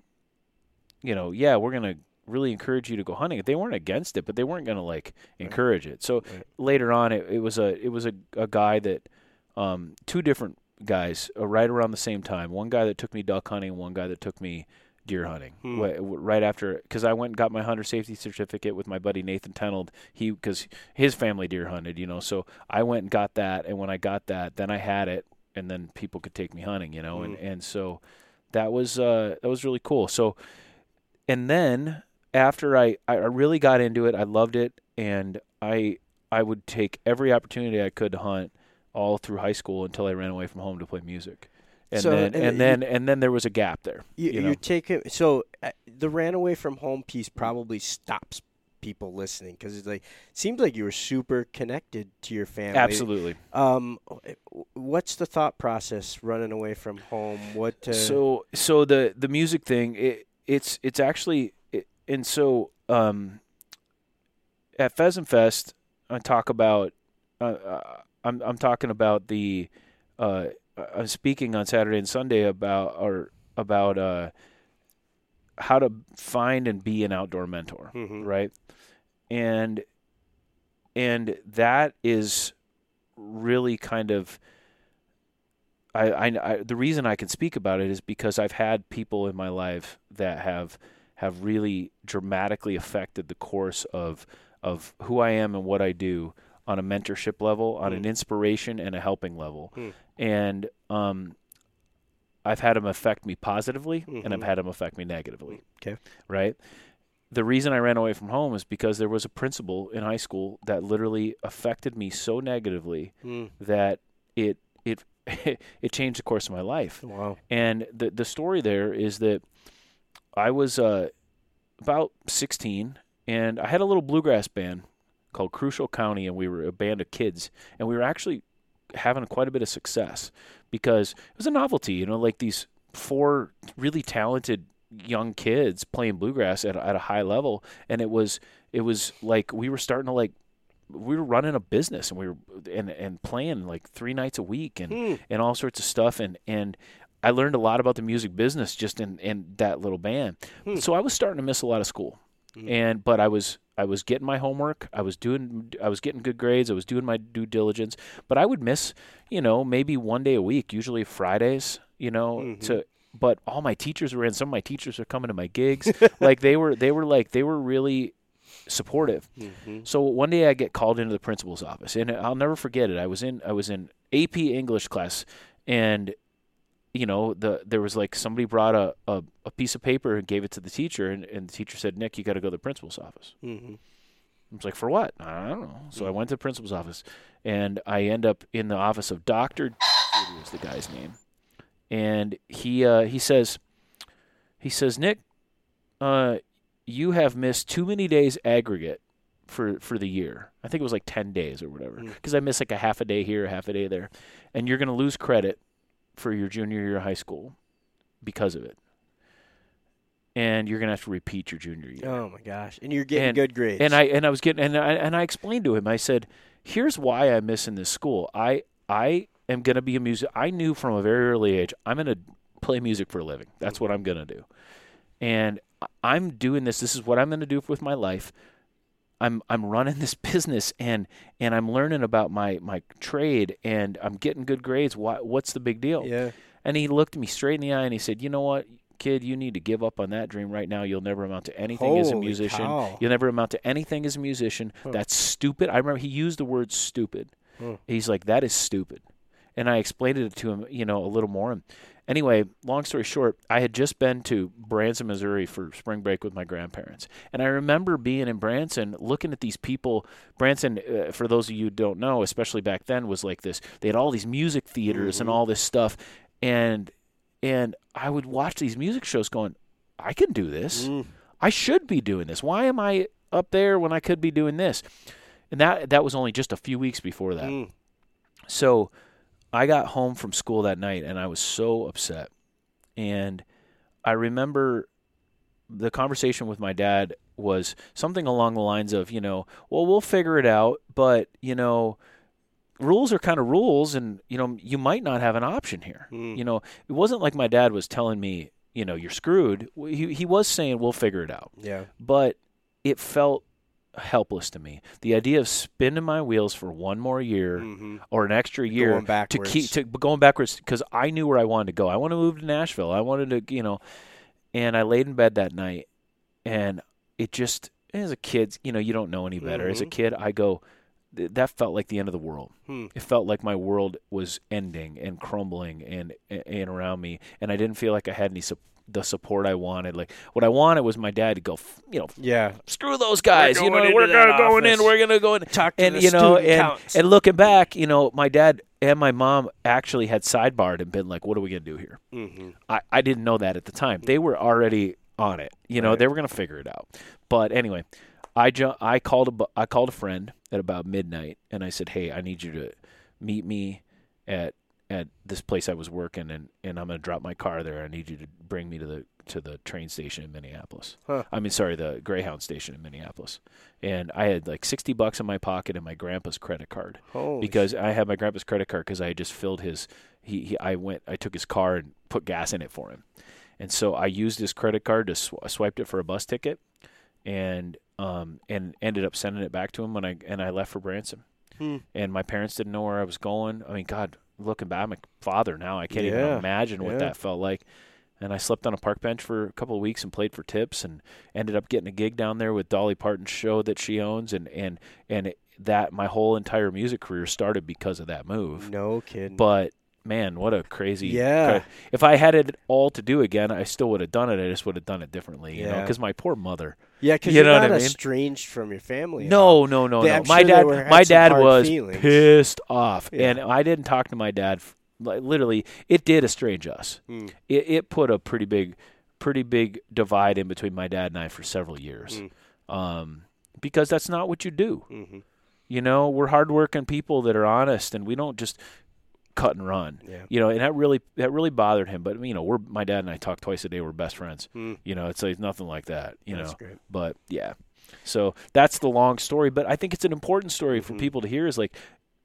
Speaker 3: you know, yeah, we're gonna really encourage you to go hunting. They weren't against it, but they weren't gonna like encourage it. So right. later on, it, it was a it was a, a guy that um, two different guys uh, right around the same time. One guy that took me duck hunting, one guy that took me deer hunting hmm. right after, because I went and got my hunter safety certificate with my buddy Nathan Tenold. He because his family deer hunted, you know. So I went and got that, and when I got that, then I had it, and then people could take me hunting, you know. Hmm. And and so that was uh, that was really cool. So and then after I I really got into it, I loved it, and I I would take every opportunity I could to hunt all through high school until I ran away from home to play music. And
Speaker 2: So,
Speaker 3: then
Speaker 2: and
Speaker 3: and
Speaker 2: you-
Speaker 3: then and then there was a gap there.
Speaker 2: You,
Speaker 3: you know?
Speaker 2: You're taking so uh, the ran away from home piece probably stops people listening because it's like seems like you were super connected to your family.
Speaker 3: Absolutely.
Speaker 2: Um, what's the thought process running away from home? What uh,
Speaker 3: So so the the music thing, it, it's it's actually it, and so um, at Pheasant Fest, I talk about uh, uh, I'm I'm talking about the uh, I'm speaking on Saturday and Sunday about or about uh, how to find and be an outdoor mentor,
Speaker 2: Mhm.
Speaker 3: right? And and that is really kind of I, I, I the reason I can speak about it is because I've had people in my life that have have really dramatically affected the course of of who I am and what I do on a mentorship level, on
Speaker 2: Mm.
Speaker 3: an inspiration and a helping level.
Speaker 2: Mm.
Speaker 3: And um, I've had them affect me positively, and I've
Speaker 2: Mhm.
Speaker 3: had them affect me negatively.
Speaker 2: Okay.
Speaker 3: Right? The reason I ran away from home is because there was a principal in high school that literally affected me so negatively
Speaker 2: Mm.
Speaker 3: that it it it changed the course of my life.
Speaker 2: Wow.
Speaker 3: And the the story there is that I was uh, about sixteen, and I had a little bluegrass band called Crucial County, and we were a band of kids, and we were actually having quite a bit of success because it was a novelty, you know, like these four really talented young kids playing bluegrass at, at a high level, and it was it was like we were starting to like we were running a business, and we were and and playing like three nights a week and
Speaker 2: Mm.
Speaker 3: and all sorts of stuff, and and I learned a lot about the music business just in in that little band.
Speaker 2: Hmm.
Speaker 3: So I was starting to miss a lot of school,
Speaker 2: Mm.
Speaker 3: and but I was I was getting my homework, I was doing I was getting good grades, I was doing my due diligence, but I would miss, you know, maybe one day a week, usually Fridays, you know,
Speaker 2: Mhm.
Speaker 3: to but all my teachers were in. Some of my teachers are coming to my gigs. like they were they were like they were really supportive.
Speaker 2: Mhm.
Speaker 3: So one day I get called into the principal's office, and I'll never forget it. I was in I was in A P English class, and you know the there was like somebody brought a, a, a piece of paper and gave it to the teacher, and, and the teacher said, "Nick, you got to go to the principal's office."
Speaker 2: Mhm.
Speaker 3: I was like, "For what?" I don't know. So I went to the principal's office, and I end up in the office of Doctor was the guy's name, and he uh, he says he says Nick, uh, you have missed too many days aggregate for for the year. I think it was like ten days or whatever,
Speaker 2: Mm.
Speaker 3: because I missed like a half a day here, a half a day there, and you're going to lose credit for your junior year of high school because of it, and you're going to have to repeat your junior year.
Speaker 2: Oh my gosh! And you're getting
Speaker 3: And-
Speaker 2: good grades.
Speaker 3: And I and I was getting and I and I explained to him. I said, "Here's why I'm missing this school. I I am going to be a music. I knew from a very early age I'm going to play music for a living. That's what I'm going to do. And I- I'm doing this. This is what I'm going to do with my life. I'm I'm running this business and and I'm learning about my my trade and I'm getting good grades. Why, what's the big deal?"
Speaker 2: yeah.
Speaker 3: And he looked me straight in the eye and he said, "You know what, kid, you need to give up on that dream right now. You'll never amount to anything as a
Speaker 2: Holy
Speaker 3: musician.
Speaker 2: cow.
Speaker 3: You'll never amount to anything as a musician.
Speaker 2: Huh.
Speaker 3: That's stupid." I remember he used the word stupid.
Speaker 2: Huh.
Speaker 3: He's like, "That is stupid." And I explained it to him, you know, a little more. And anyway, long story short, I had just been to Branson, Missouri for spring break with my grandparents. And I remember being in Branson, looking at these people. Branson, uh, for those of you who don't know, especially back then, was like this. They had all these music theaters and
Speaker 2: Mhm.
Speaker 3: all this stuff. And and I would watch these music shows going, I can do this.
Speaker 2: Mm.
Speaker 3: I should be doing this. Why am I up there when I could be doing this? And that that was only just a few weeks before that.
Speaker 2: Mm.
Speaker 3: So I got home from school that night, and I was so upset. And I remember the conversation with my dad was something along the lines of, you know, well, we'll figure it out, but, you know, rules are kind of rules, and, you know, you might not have an option here.
Speaker 2: Mm.
Speaker 3: You know, it wasn't like my dad was telling me, you know, you're screwed. He, he was saying, we'll figure it out.
Speaker 2: Yeah.
Speaker 3: But it felt helpless to me. The idea of spinning my wheels for one more year
Speaker 2: Mm-hmm.
Speaker 3: or an extra year
Speaker 2: Going
Speaker 3: to
Speaker 2: backwards.
Speaker 3: keep to going backwards because I knew where I wanted to go. I wanted to move to Nashville. I wanted to, you know, and I laid in bed that night, and it just as a kid, you know, you don't know any better. As a
Speaker 2: Mhm.
Speaker 3: kid, I go, th- that felt like the end of the world.
Speaker 2: Hmm.
Speaker 3: It felt like my world was ending and crumbling and and around me, and I didn't feel like I had any su- the support I wanted. Like what I wanted was my dad to go, you know,
Speaker 2: Yeah.
Speaker 3: screw those guys.
Speaker 2: We're
Speaker 3: You
Speaker 2: going
Speaker 3: know,
Speaker 2: into
Speaker 3: we're
Speaker 2: that
Speaker 3: gonna going in.
Speaker 2: office.
Speaker 3: We're gonna go in.
Speaker 2: Talk to
Speaker 3: and
Speaker 2: the
Speaker 3: you know,
Speaker 2: student
Speaker 3: and
Speaker 2: council.
Speaker 3: and looking back, you know, my dad and my mom actually had sidebarred and been like, "What are we gonna do here?"
Speaker 2: Mm-hmm.
Speaker 3: I, I didn't know that at the time. They were already on it. You know,
Speaker 2: Right.
Speaker 3: they were gonna figure it out. But anyway, I ju- I called a bu- I called a friend at about midnight, and I said, "Hey, I need you to meet me at at this place I was working, and, and I'm gonna drop my car there. I need you to bring me to the to the train station in Minneapolis.
Speaker 2: Huh.
Speaker 3: I mean, sorry, the Greyhound station in Minneapolis." And I had like sixty bucks in my pocket and my grandpa's credit card
Speaker 2: Holy
Speaker 3: because
Speaker 2: shit.
Speaker 3: I had my grandpa's credit card because I had just filled his. He, he I went I took his car and put gas in it for him, and so I used his credit card to sw- swiped it for a bus ticket, and um and ended up sending it back to him when I and I left for Branson.
Speaker 2: Hmm.
Speaker 3: And my parents didn't know where I was going. I mean, God, looking back, I'm a father now. I can't even
Speaker 2: Yeah,
Speaker 3: imagine what
Speaker 2: yeah.
Speaker 3: that felt like. And I slept on a park bench for a couple of weeks and played for tips, and ended up getting a gig down there with Dolly Parton's show that she owns, and and and it, that my whole entire music career started because of that move.
Speaker 2: No kidding.
Speaker 3: But man, what a crazy!
Speaker 2: Yeah.
Speaker 3: cra- If I had it all to do again, I still would have done it. I just would have done it differently, you know,
Speaker 2: Yeah.
Speaker 3: because my poor mother.
Speaker 2: yeah, because
Speaker 3: you
Speaker 2: you're
Speaker 3: know
Speaker 2: not
Speaker 3: what I mean?
Speaker 2: estranged from your family. at all.
Speaker 3: No, no, no,
Speaker 2: They-
Speaker 3: no.
Speaker 2: I'm
Speaker 3: My
Speaker 2: sure they
Speaker 3: dad,
Speaker 2: were- had
Speaker 3: my
Speaker 2: some
Speaker 3: dad
Speaker 2: hard
Speaker 3: was
Speaker 2: feelings.
Speaker 3: pissed off,
Speaker 2: Yeah.
Speaker 3: and I didn't talk to my dad. f- Like, literally, it did estrange us.
Speaker 2: Hmm.
Speaker 3: It, it put a pretty big, pretty big divide in between my dad and I for several years,
Speaker 2: Hmm.
Speaker 3: um, because that's not what you do.
Speaker 2: Mm-hmm.
Speaker 3: You know, we're hardworking people that are honest, and we don't just cut and run.
Speaker 2: Yeah.
Speaker 3: You know, and that really that really bothered him. But you know, we're my dad and I talk twice a day. We're best friends.
Speaker 2: Hmm.
Speaker 3: You know, it's like nothing like that. You
Speaker 2: That's
Speaker 3: know,
Speaker 2: great.
Speaker 3: but yeah. So that's the long story. But I think it's an important story for
Speaker 2: Mhm.
Speaker 3: people to hear. Is like,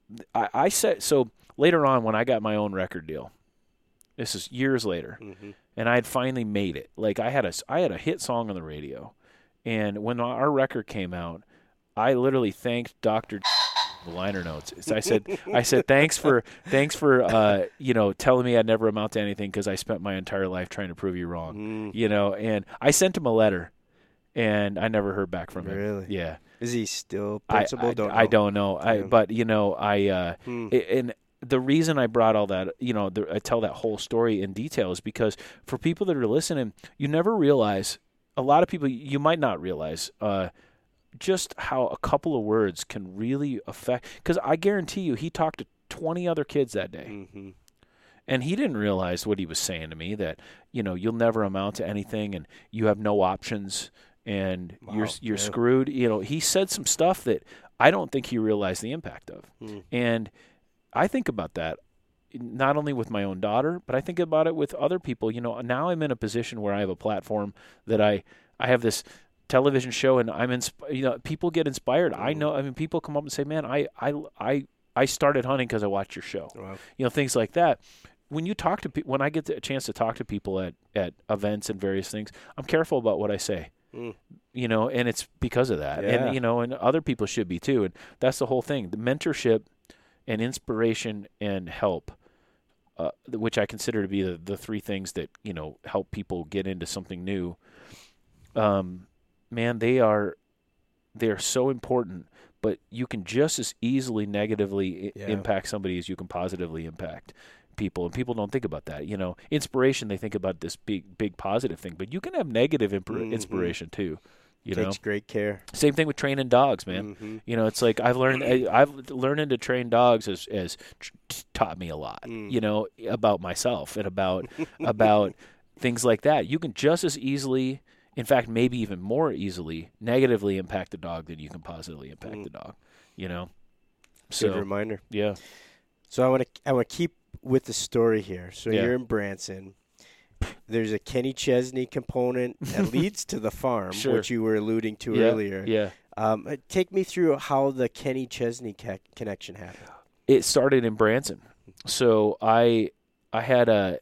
Speaker 3: I, I said so later on when I got my own record deal. This is years later,
Speaker 2: Mm-hmm.
Speaker 3: and I had finally made it. Like I had a I had a hit song on the radio, and when our record came out, I literally thanked Doctor the liner notes. So I said, I said, thanks for, thanks for, uh, you know, telling me I'd never amount to anything because I spent my entire life trying to prove you wrong,
Speaker 2: Mm.
Speaker 3: you know. And I sent him a letter, and I never heard back from him.
Speaker 2: Really?
Speaker 3: Yeah.
Speaker 2: Is he still
Speaker 3: I,
Speaker 2: principal?
Speaker 3: I,
Speaker 2: don't know.
Speaker 3: I don't know. I,
Speaker 2: Yeah.
Speaker 3: but you know, I, uh,
Speaker 2: Hmm.
Speaker 3: I- and the reason I brought all that, you know, the, I tell that whole story in detail is because for people that are listening, you never realize. A lot of people, you might not realize. Uh, just how a couple of words can really affect, because I guarantee you he talked to twenty other kids that day,
Speaker 2: Mm-hmm.
Speaker 3: and he didn't realize what he was saying to me, that you know you'll never amount to anything and you have no options and
Speaker 2: Wow,
Speaker 3: you're you're
Speaker 2: yeah.
Speaker 3: screwed. You know, he said some stuff that I don't think he realized the impact of.
Speaker 2: Mm.
Speaker 3: And I think about that not only with my own daughter, but I think about it with other people. You know, now I'm in a position where I have a platform that I I have this television show, and I'm insp- you know, people get inspired. I know, I mean, people come up and say, "Man, I I I I started hunting because I watched your show."
Speaker 2: Wow.
Speaker 3: You know, things like that. When you talk to people, when I get a chance to talk to people at at events and various things, I'm careful about what I say.
Speaker 2: Mm.
Speaker 3: You know, and it's because of that.
Speaker 2: Yeah.
Speaker 3: And you know, and other people should be too. And that's the whole thing. The mentorship and inspiration and help, uh, which I consider to be the, the three things that, you know, help people get into something new. Um, man, they are they are so important, but you can just as easily negatively I-
Speaker 2: Yeah.
Speaker 3: impact somebody as you can positively impact people, and people don't think about that. You know, inspiration, they think about this big big positive thing, but you can have negative imp-
Speaker 2: Mhm.
Speaker 3: inspiration too. You
Speaker 2: Takes
Speaker 3: know,
Speaker 2: great care.
Speaker 3: same thing with training dogs, man.
Speaker 2: Mm-hmm.
Speaker 3: You know, it's like I've learned I, I've learning to train dogs has has t- t- taught me a lot.
Speaker 2: Mm.
Speaker 3: You know, about myself and about about things like that. You can just as easily, in fact, maybe even more easily, negatively impact the dog than you can positively impact
Speaker 2: Mm.
Speaker 3: the dog. You know,
Speaker 2: Good
Speaker 3: so
Speaker 2: reminder.
Speaker 3: yeah,
Speaker 2: So I want to I want to keep with the story here. So
Speaker 3: Yeah.
Speaker 2: you're in Branson. There's a Kenny Chesney component that leads to the farm,
Speaker 3: Sure.
Speaker 2: which you were alluding to
Speaker 3: yeah,
Speaker 2: earlier.
Speaker 3: yeah.
Speaker 2: Um, uh, take me through how the Kenny Chesney ca- connection happened.
Speaker 3: It started in Branson. So I I had a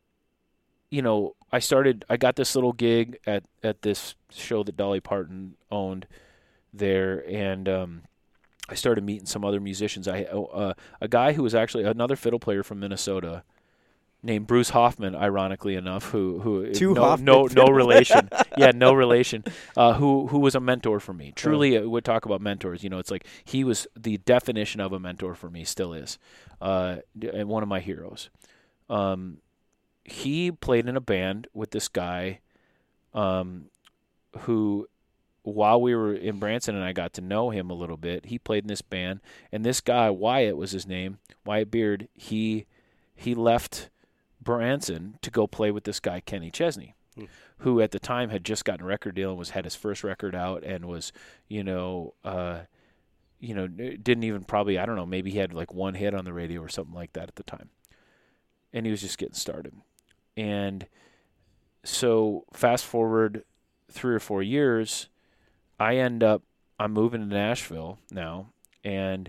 Speaker 3: you know, I started I got this little gig at, at this show that Dolly Parton owned there, and um, I started meeting some other musicians. I uh, a guy who was actually another fiddle player from Minnesota named Bruce Hoffman, ironically enough, who who
Speaker 2: Two
Speaker 3: no
Speaker 2: Hoffman
Speaker 3: no no
Speaker 2: fiddle
Speaker 3: relation, yeah, no relation, uh, who who was a mentor for me. Truly, uh, we'd talk about mentors. You know, it's like he was the definition of a mentor for me, still is, uh, and one of my heroes. Um, he played in a band with this guy um, who, while we were in Branson and I got to know him a little bit, he played in this band. And this guy, Wyatt was his name, Wyatt Beard, he he left Branson to go play with this guy, Kenny Chesney, hmm. who at the time had just gotten a record deal and was had his first record out and was, you know, uh, you know, didn't even probably, I don't know, maybe he had like one hit on the radio or something like that at the time. And he was just getting started. And so fast forward three or four years, I end up, I'm moving to Nashville now, and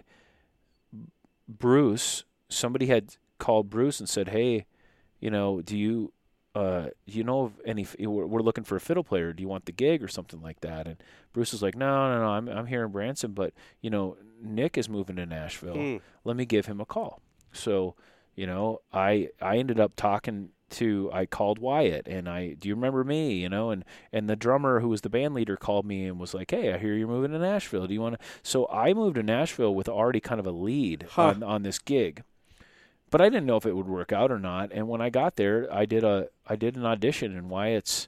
Speaker 3: Bruce, somebody had called Bruce and said, hey, you know, do you, uh, do you know of any, we're looking for a fiddle player, do you want the gig or something like that? And Bruce was like, no, no, no, I'm I'm here in Branson, but, you know, Nick is moving to Nashville. Mm. Let me give him a call. So, you know, I I ended up talking to, I called Wyatt, and I, do you remember me, you know, and, and the drummer who was the band leader called me and was like, hey, I hear you're moving to Nashville. Do you want to? So I moved to Nashville with already kind of a lead huh. on, on this gig, but I didn't know if it would work out or not. And when I got there, I did a, I did an audition in Wyatt's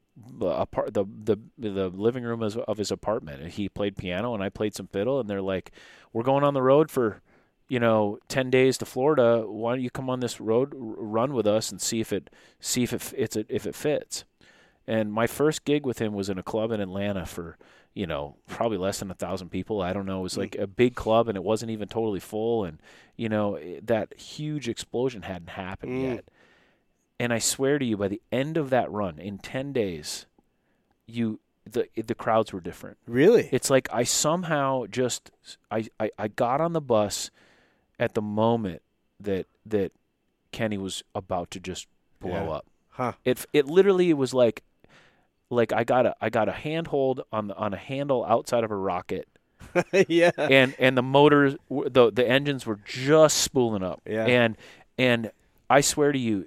Speaker 3: apart, the, the, the living room of, of his apartment. And he played piano and I played some fiddle, and they're like, we're going on the road for, you know, ten days to Florida. Why don't you come on this road run with us and see if it, see if it, it's a, if it fits. And my first gig with him was in a club in Atlanta for, you know, probably less than a thousand people. I don't know. It was like a big club, and it wasn't even totally full. And, you know, that huge explosion hadn't happened mm. yet. And I swear to you, by the end of that run, in ten days, you, the the crowds were different.
Speaker 2: Really?
Speaker 3: It's like I somehow just, I, I, I got on the bus at the moment that that Kenny was about to just blow
Speaker 2: yeah.
Speaker 3: up.
Speaker 2: Huh.
Speaker 3: It it literally was like like I got a I got a handhold on the, on a handle outside of a rocket.
Speaker 2: yeah.
Speaker 3: And and the motors, the the engines were just spooling up.
Speaker 2: Yeah.
Speaker 3: And and I swear to you,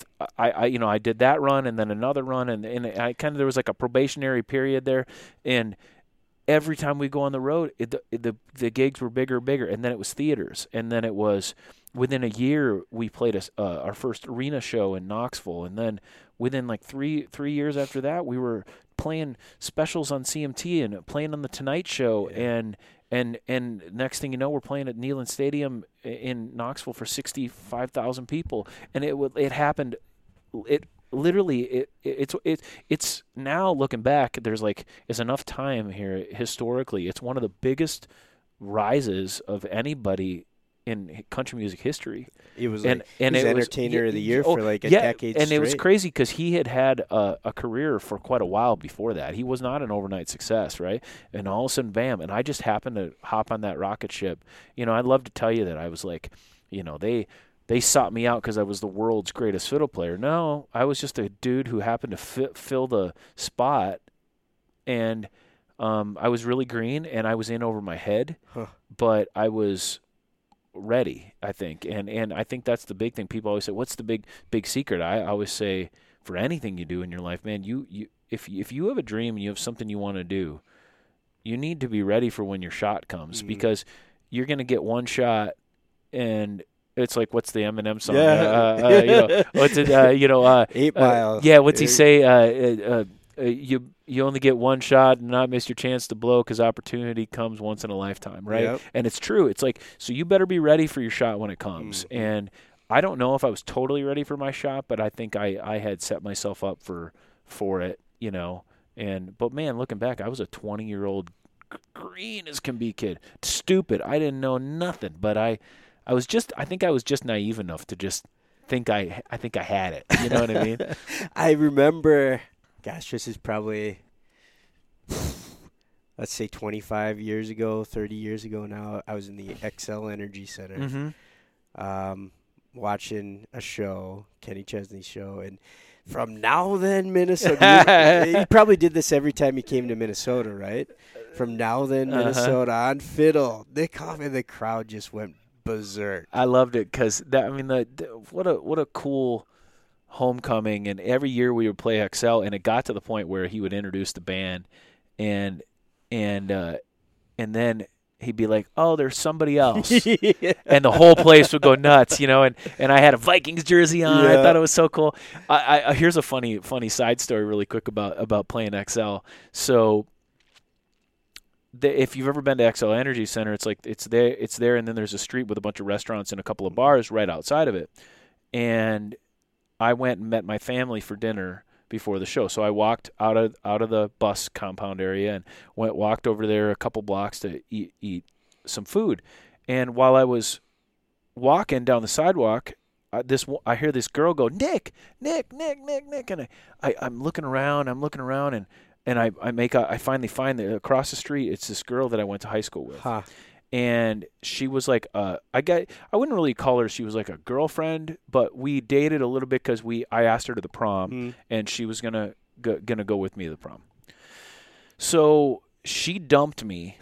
Speaker 3: I, I you know I did that run and then another run, and and I kind of, there was like a probationary period there, and every time we go on the road, it, the, the the gigs were bigger and bigger, and then it was theaters, and then it was within a year we played a, uh, our first arena show in Knoxville, and then within like three three years after that, we were playing specials on C M T and playing on the Tonight Show, yeah. and and and next thing you know, we're playing at Neyland Stadium in Knoxville for sixty-five thousand people, and it it happened, it. Literally, it, it it's it it's now looking back. There's like is enough time here historically. It's one of the biggest rises of anybody in country music history.
Speaker 2: It was
Speaker 3: and
Speaker 2: like,
Speaker 3: and
Speaker 2: he was
Speaker 3: it
Speaker 2: entertainer
Speaker 3: was,
Speaker 2: of the year
Speaker 3: oh,
Speaker 2: for like a
Speaker 3: yeah,
Speaker 2: decade
Speaker 3: and
Speaker 2: straight.
Speaker 3: it was crazy because he had had a, a career for quite a while before that. He was not an overnight success, right? And all of a sudden, bam! And I just happened to hop on that rocket ship. You know, I'd love to tell you that I was like, you know, they. They sought me out because I was the world's greatest fiddle player. No, I was just a dude who happened to fi- fill the spot, and um, I was really green, and I was in over my head, huh. but I was ready, I think. And and I think that's the big thing. People always say, what's the big big secret? I always say, for anything you do in your life, man, you, you if, if you have a dream and you have something you want to do, you need to be ready for when your shot comes, mm-hmm. because you're going to get one shot, and it's like, what's the Eminem song?
Speaker 2: Yeah.
Speaker 3: Uh, uh, you know, what's it? Uh, you know, uh,
Speaker 2: Eight Mile.
Speaker 3: Uh, yeah, what's he say? Uh, uh, uh, you you only get one shot and not miss your chance to blow, because opportunity comes once in a lifetime, right?
Speaker 2: Yep.
Speaker 3: And it's true. It's like, so you better be ready for your shot when it comes. Mm-hmm. And I don't know if I was totally ready for my shot, but I think I, I had set myself up for for it, you know. And but man, looking back, I was a twenty year old green as can be kid, stupid. I didn't know nothing, but I. I was just, I think I was just naive enough to just think I, I think I had it. You know what I mean?
Speaker 2: I remember, gosh, this is probably, let's say twenty-five years ago, thirty years ago now. I was in the Xcel Energy Center,
Speaker 3: mm-hmm.
Speaker 2: um, watching a show, Kenny Chesney's show. And from Now Then, Minnesota, you, you probably did this every time you came to Minnesota, right? From Now Then, Minnesota uh-huh. on fiddle, Nick Hoffman, the crowd just went berserk.
Speaker 3: I loved it because that. I mean, the, the what a what a cool homecoming. And every year we would play Xcel, and it got to the point where he would introduce the band, and and uh, and then he'd be like, "Oh, there's somebody else," and the whole place would go nuts, you know. And, and I had a Vikings jersey on.
Speaker 2: Yeah.
Speaker 3: I thought it was so cool. I, I here's a funny funny side story, really quick about about playing X L. So, the, if you've ever been to X L Energy Center, it's like it's there, it's there, and then there's a street with a bunch of restaurants and a couple of bars right outside of it. And I went and met my family for dinner before the show. So I walked out of out of the bus compound area and went walked over there a couple blocks to eat eat some food. And while I was walking down the sidewalk, I, this I hear this girl go, "Nick, Nick, Nick, Nick, Nick," and I, I I'm looking around, I'm looking around, and and I I make a, I finally find that across the street it's this girl that I went to high school with.
Speaker 2: Huh.
Speaker 3: And she was like, uh, I got, I wouldn't really call her. She was like a girlfriend, but we dated a little bit because we, I asked her to the prom,
Speaker 2: Mm.
Speaker 3: and she was gonna go, gonna go with me to the prom. So she dumped me,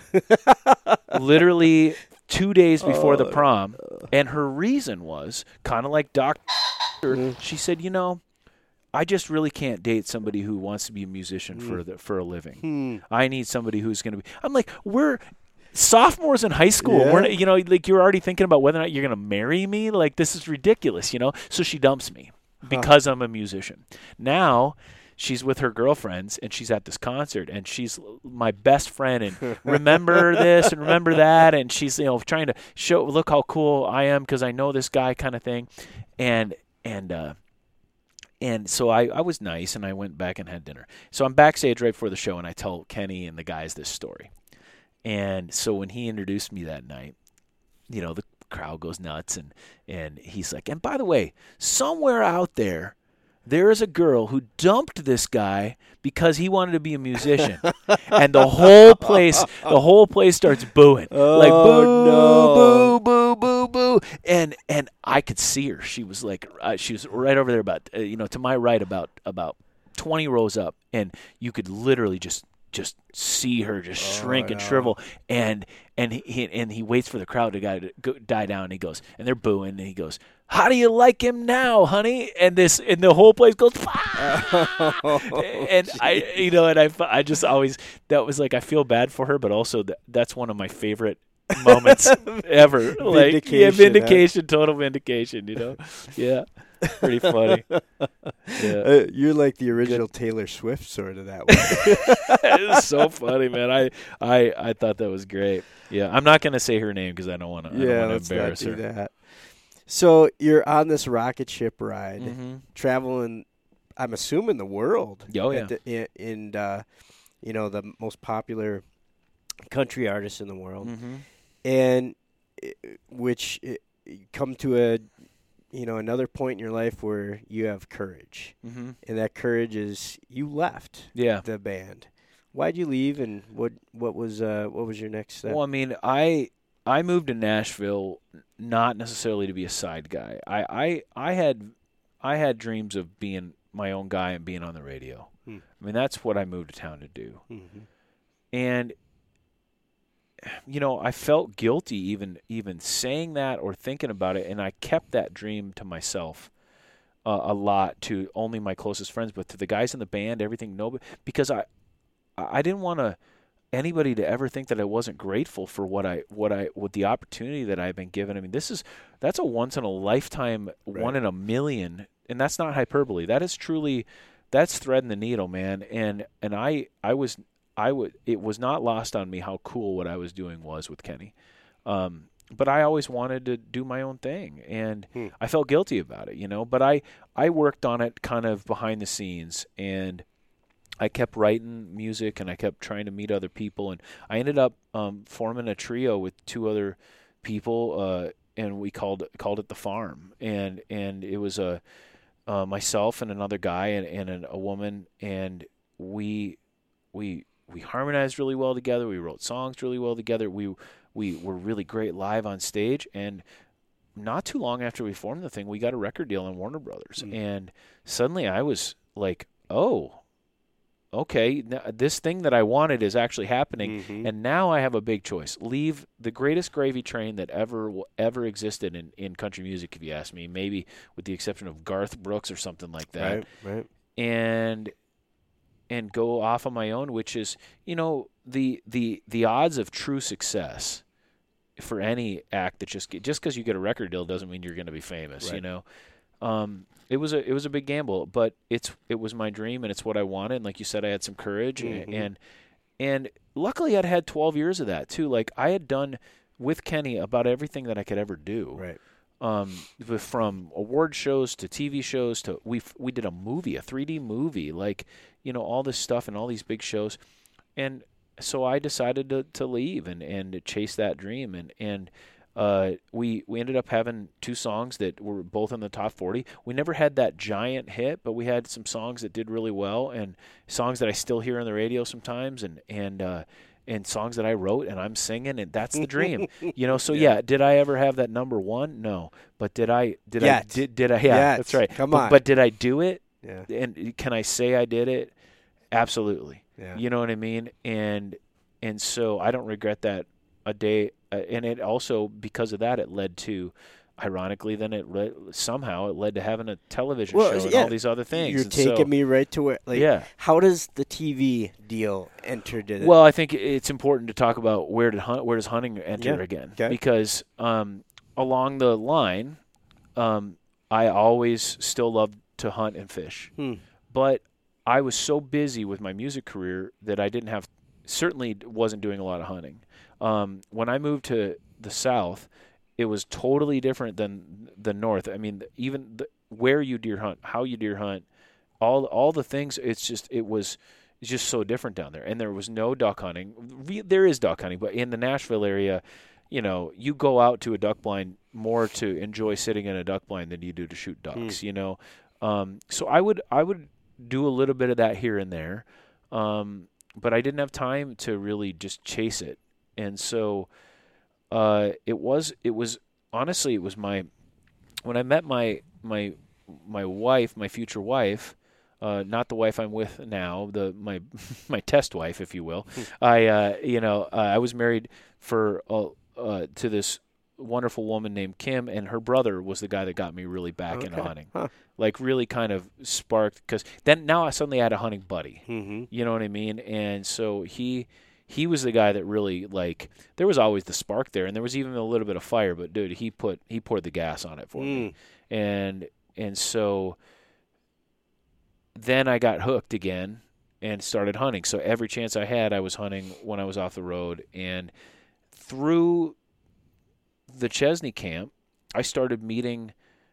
Speaker 3: literally two days before the prom, and her reason was kind of like Doctor
Speaker 2: Mm.
Speaker 3: She said, you know, I just really can't date somebody who wants to be a musician for the for a living.
Speaker 2: Hmm.
Speaker 3: I need somebody who's gonna be. I'm like, we're sophomores in high school.
Speaker 2: Yeah.
Speaker 3: We're, you know, like you're already thinking about whether or not you're going to marry me. Like, this is ridiculous, you know? So she dumps me because I'm a musician. Now she's with her girlfriends and she's at this concert and she's my best friend and remember this and remember that. And she's, you know, trying to show, look how cool I am because I know this guy kind of thing. And, and, uh, And so I, I was nice and I went back and had dinner. So I'm backstage right before the show and I tell Kenny and the guys this story. And so when he introduced me that night, you know, the crowd goes nuts, and, and he's like, and by the way, somewhere out there, there is a girl who dumped this guy because he wanted to be a musician. And the whole place, the whole place starts booing.
Speaker 2: Oh,
Speaker 3: like, boo,
Speaker 2: no.
Speaker 3: boo, boo, boo, boo. And, and I could see her. She was like, uh, she was right over there about, uh, you know, to my right about, about twenty rows up. And you could literally just, just see her just shrink
Speaker 2: Oh,
Speaker 3: and
Speaker 2: no.
Speaker 3: shrivel, and and he and he waits for the crowd to, guy to go, die down. And he goes, and they're booing, and he goes, "How do you like him now, honey?" And this, and the whole place goes, "Ah!" And I, you know, and I, I just always, that was like, I feel bad for her, but also that, that's one of my favorite moments ever. Like, yeah,
Speaker 2: Vindication,
Speaker 3: vindication, total vindication. You know, yeah, pretty funny. Yeah.
Speaker 2: Uh, you're like the original Taylor Swift sort of that way.
Speaker 3: It was so funny, man. I, I, I thought that was great. Yeah, I'm not gonna say her name because I don't want to.
Speaker 2: Yeah,
Speaker 3: I don't
Speaker 2: let's not
Speaker 3: embarrass
Speaker 2: do
Speaker 3: her.
Speaker 2: that. So you're on this rocket ship ride,
Speaker 3: Mm-hmm.
Speaker 2: traveling. I'm assuming the world.
Speaker 3: Oh,
Speaker 2: at
Speaker 3: yeah.
Speaker 2: the- in, in uh, you know, the most popular country artists in the world,
Speaker 3: Mm-hmm.
Speaker 2: and uh, which uh, you come to a, you know, another point in your life where you have courage,
Speaker 3: Mm-hmm.
Speaker 2: and that courage is you left
Speaker 3: Yeah.
Speaker 2: the band. Why'd you leave, and what what was uh, what was your next step?
Speaker 3: Well, I mean, I I moved to Nashville not necessarily to be a side guy. I I, I had I had dreams of being my own guy and being on the radio.
Speaker 2: Hmm.
Speaker 3: I mean, that's what I moved to town to do.
Speaker 2: Mm-hmm.
Speaker 3: And you know, I felt guilty even even saying that or thinking about it, and I kept that dream to myself uh, a lot, to only my closest friends, but to the guys in the band, everything. Nobody, because I I didn't want to anybody to ever think that I wasn't grateful for what I what I what the opportunity that I've been given. I mean, this is that's a once in a lifetime,
Speaker 2: Right.
Speaker 3: one in a million, and that's not hyperbole. That is truly that's threading the needle, man. And and I I was. I would. It was not lost on me how cool what I was doing was with Kenny, um, but I always wanted to do my own thing, and
Speaker 2: Hmm.
Speaker 3: I felt guilty about it, you know. But I, I worked on it kind of behind the scenes, and I kept writing music, and I kept trying to meet other people, and I ended up um, forming a trio with two other people, uh, and we called called it The Farm, and and it was a uh, myself and another guy and, and an, a woman, and we we. We harmonized really well together. We wrote songs really well together. We we were really great live on stage. And not too long after we formed the thing, we got a record deal on Warner Brothers.
Speaker 2: Mm.
Speaker 3: And suddenly I was like, oh, okay, n- this thing that I wanted is actually happening.
Speaker 2: Mhm.
Speaker 3: And now I have a big choice. Leave the greatest gravy train that ever w- ever existed in, in country music, if you ask me, maybe with the exception of Garth Brooks or something like that.
Speaker 2: Right, right.
Speaker 3: And and go off on my own, which is, you know, the the the odds of true success for any act that just get, just because you get a record deal doesn't mean you're going to be famous.
Speaker 2: Right.
Speaker 3: You know, um, it was a it was a big gamble, but it's it was my dream and it's what I wanted. And like you said, I had some courage
Speaker 2: Mm-hmm.
Speaker 3: and and luckily I'd had twelve years of that too. Like I had done with Kenny about everything that I could ever do.
Speaker 2: Right.
Speaker 3: Um, from award shows to T V shows to we we did a movie, a three D movie, like you know all this stuff and all these big shows, and so I decided to, to leave and, and chase that dream, and and uh, we we ended up having two songs that were both in the top forty. We never had that giant hit, but we had some songs that did really well, and songs that I still hear on the radio sometimes, and and. Uh, and songs that I wrote and I'm singing, and that's the dream, you know? So yeah. yeah, did I ever have that number one? No, but did I, did
Speaker 2: Yet.
Speaker 3: I, did, did I, yeah,
Speaker 2: Yet.
Speaker 3: that's right.
Speaker 2: Come
Speaker 3: but,
Speaker 2: on.
Speaker 3: But did I do it?
Speaker 2: Yeah.
Speaker 3: And can I say I did it? Absolutely.
Speaker 2: Yeah.
Speaker 3: You know what I mean? And, and so I don't regret that a day. Uh, and it also, because of that, it led to, ironically, then it led, somehow it led to having a television
Speaker 2: well,
Speaker 3: show and
Speaker 2: yeah.
Speaker 3: all these other things.
Speaker 2: You're
Speaker 3: and
Speaker 2: taking
Speaker 3: so,
Speaker 2: me right to it. Like,
Speaker 3: yeah.
Speaker 2: How does the T V deal enter to it?
Speaker 3: Well, I think it's important to talk about where did hunt, where does hunting enter
Speaker 2: Yeah.
Speaker 3: again?
Speaker 2: Okay.
Speaker 3: Because um, along the line, um, I always still loved to hunt and fish,
Speaker 2: Hmm.
Speaker 3: but I was so busy with my music career that I didn't have, certainly wasn't doing a lot of hunting. Um, when I moved to the South, it was totally different than the North. I mean, even the, where you deer hunt, how you deer hunt, all all the things. It's just it was it's just so different down there. And there was no duck hunting. There is duck hunting, but in the Nashville area, you know, you go out to a duck blind more to enjoy sitting in a duck blind than you do to shoot ducks.
Speaker 2: Mm.
Speaker 3: You know, um, so I would I would do a little bit of that here and there, um, but I didn't have time to really just chase it, and so. Uh, it was, it was, honestly, it was my, when I met my, my, my wife, my future wife, uh, not the wife I'm with now, the, my, my test wife, if you will. I, uh, you know, uh, I was married for, uh, uh, to this wonderful woman named Kim, and her brother was the guy that got me really back
Speaker 2: Okay.
Speaker 3: into hunting,
Speaker 2: Huh.
Speaker 3: like really kind of sparked, because then now I suddenly had a hunting buddy,
Speaker 2: Mm-hmm.
Speaker 3: you know what I mean? And so he, He was the guy that really, like, there was always the spark there, and there was even a little bit of fire, but, dude, he put he poured the gas on it for
Speaker 2: Mm.
Speaker 3: me. And and so then I got hooked again and started hunting. So every chance I had, I was hunting when I was off the road. And through the Chesney camp, I started meeting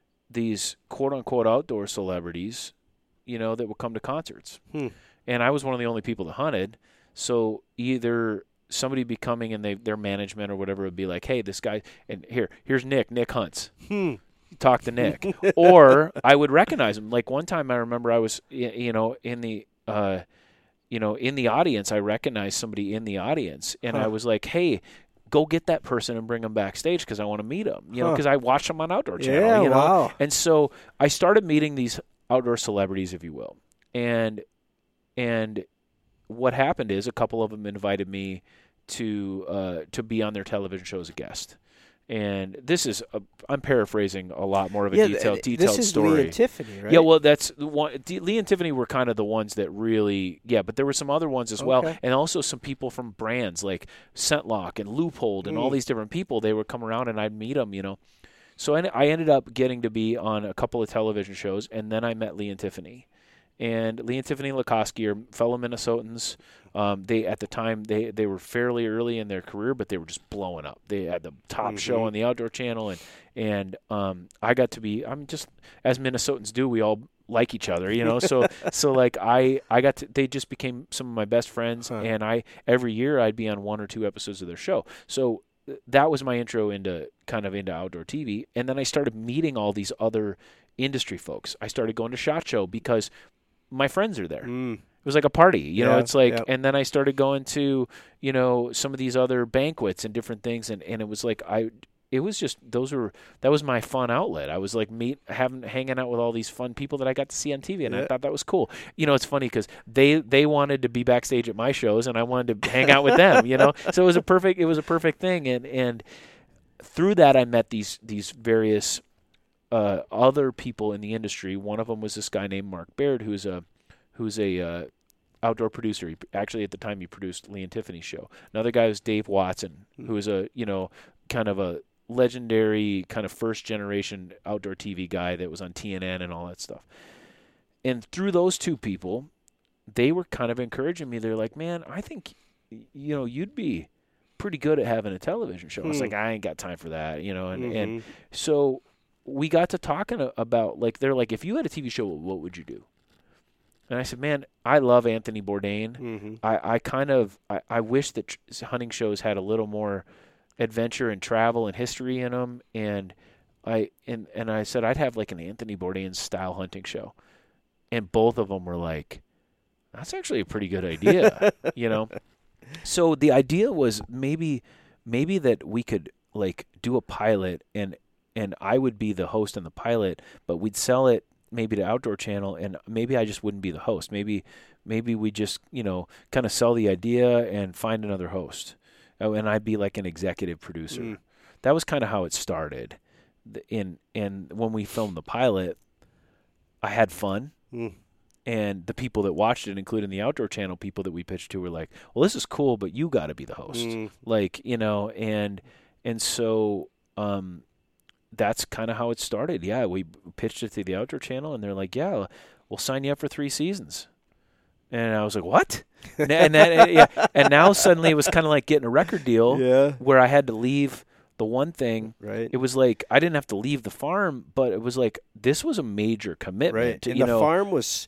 Speaker 3: these quote-unquote outdoor celebrities, you know, that would come to concerts.
Speaker 2: Hmm.
Speaker 3: And I was one of the only people that hunted. So either somebody be coming and they, their management or whatever would be like, hey, this guy, and here, here's Nick. Nick hunts.
Speaker 2: Hmm.
Speaker 3: Talk to Nick. Or I would recognize him. Like one time I remember I was, y- you know, in the, uh, you know, in the audience, I recognized somebody in the audience. And
Speaker 2: Huh.
Speaker 3: I was like, hey, go get that person and bring them backstage because I want to meet them, you know,
Speaker 2: Huh.
Speaker 3: because I watched them on Outdoor Channel.
Speaker 2: Yeah,
Speaker 3: you know?
Speaker 2: wow.
Speaker 3: And so I started meeting these outdoor celebrities, if you will. And, and, what happened is a couple of them invited me to uh, to be on their television show as a guest, and this is a, I'm paraphrasing a lot more of a
Speaker 2: yeah,
Speaker 3: detailed
Speaker 2: th-
Speaker 3: detailed
Speaker 2: this is
Speaker 3: story.
Speaker 2: Lee and Tiffany, right?
Speaker 3: Yeah, well, that's the one. D- Lee and Tiffany were kind of the ones that really, yeah, but there were some other ones as well,
Speaker 2: Okay.
Speaker 3: and also some people from brands like Scentlock and Loophole and all
Speaker 2: Mm.
Speaker 3: these different people. They would come around and I'd meet them, you know. So I, I ended up getting to be on a couple of television shows, and then I met Lee and Tiffany. And Lee and Tiffany Lukoski are fellow Minnesotans. Um, they at the time they, they were fairly early in their career, but they were just blowing up. They had the top
Speaker 2: Mhm.
Speaker 3: show on the Outdoor Channel, and and um, I got to be. I'm just as Minnesotans do. We all like each other, you know. So so like I I got to. They just became some of my best friends,
Speaker 2: Huh.
Speaker 3: and I every year I'd be on one or two episodes of their show. So th- that was my intro into kind of into outdoor T V, and then I started meeting all these other industry folks. I started going to SHOT Show because my friends are there.
Speaker 2: Mm.
Speaker 3: It was like a party, you know,
Speaker 2: Yeah,
Speaker 3: it's like,
Speaker 2: yeah.
Speaker 3: and then I started going to, you know, some of these other banquets and different things. And, and it was like, I, it was just, those were, that was my fun outlet. I was like meet, having, hanging out with all these fun people that I got to see on T V. And
Speaker 2: Yeah.
Speaker 3: I thought that was cool. You know, it's funny because they, they wanted to be backstage at my shows and I wanted to hang out with them, you know? So it was a perfect, it was a perfect thing. And, and through that, I met these, these various, uh, other people in the industry. One of them was this guy named Mark Baird, who's a, who's a uh, outdoor producer. He, actually, at the time, he produced Lee and Tiffany's show. Another guy was Dave Watson, who was a you know kind of a legendary kind of first generation outdoor T V guy that was on T N N and all that stuff. And through those two people, they were kind of encouraging me. They're like, man, I think, you know, you'd be pretty good at having a television show. Hmm. I was like, I ain't got time for that, you know. And, mm-hmm. and so we got to talking about, like, they're like, if you had a T V show, what would you do? And I said, man, I love Anthony Bourdain. Mm-hmm. I, I kind of, I, I wish that tr- hunting shows had a little more adventure and travel and history in them. And I, and, and I said, I'd have like an Anthony Bourdain style hunting show. And both of them were like, that's actually a pretty good idea, you know? So the idea was maybe, maybe that we could like do a pilot and, and I would be the host in the pilot, but we'd sell it maybe to Outdoor Channel, and maybe I just wouldn't be the host. Maybe maybe we just, you know, kind of sell the idea and find another host. Oh, and I'd be like an executive producer. Mm. That was kind of how it started. In and when we filmed the pilot, I had fun. Mm. And the people that watched it, including the Outdoor Channel people that we pitched to, were like, well, this is cool, but you got to be the host. Mm. Like, you know, and and so um that's kind of how it started. Yeah, we pitched it to the Outdoor Channel, and they're like, yeah, we'll sign you up for three seasons. And I was like, what? and, and, that, yeah. and now suddenly it was kind of like getting a record deal
Speaker 2: yeah.
Speaker 3: where I had to leave the one thing.
Speaker 2: Right.
Speaker 3: It was like I didn't have to leave the farm, but it was like this was a major commitment.
Speaker 2: Right. And
Speaker 3: you
Speaker 2: the
Speaker 3: know,
Speaker 2: farm was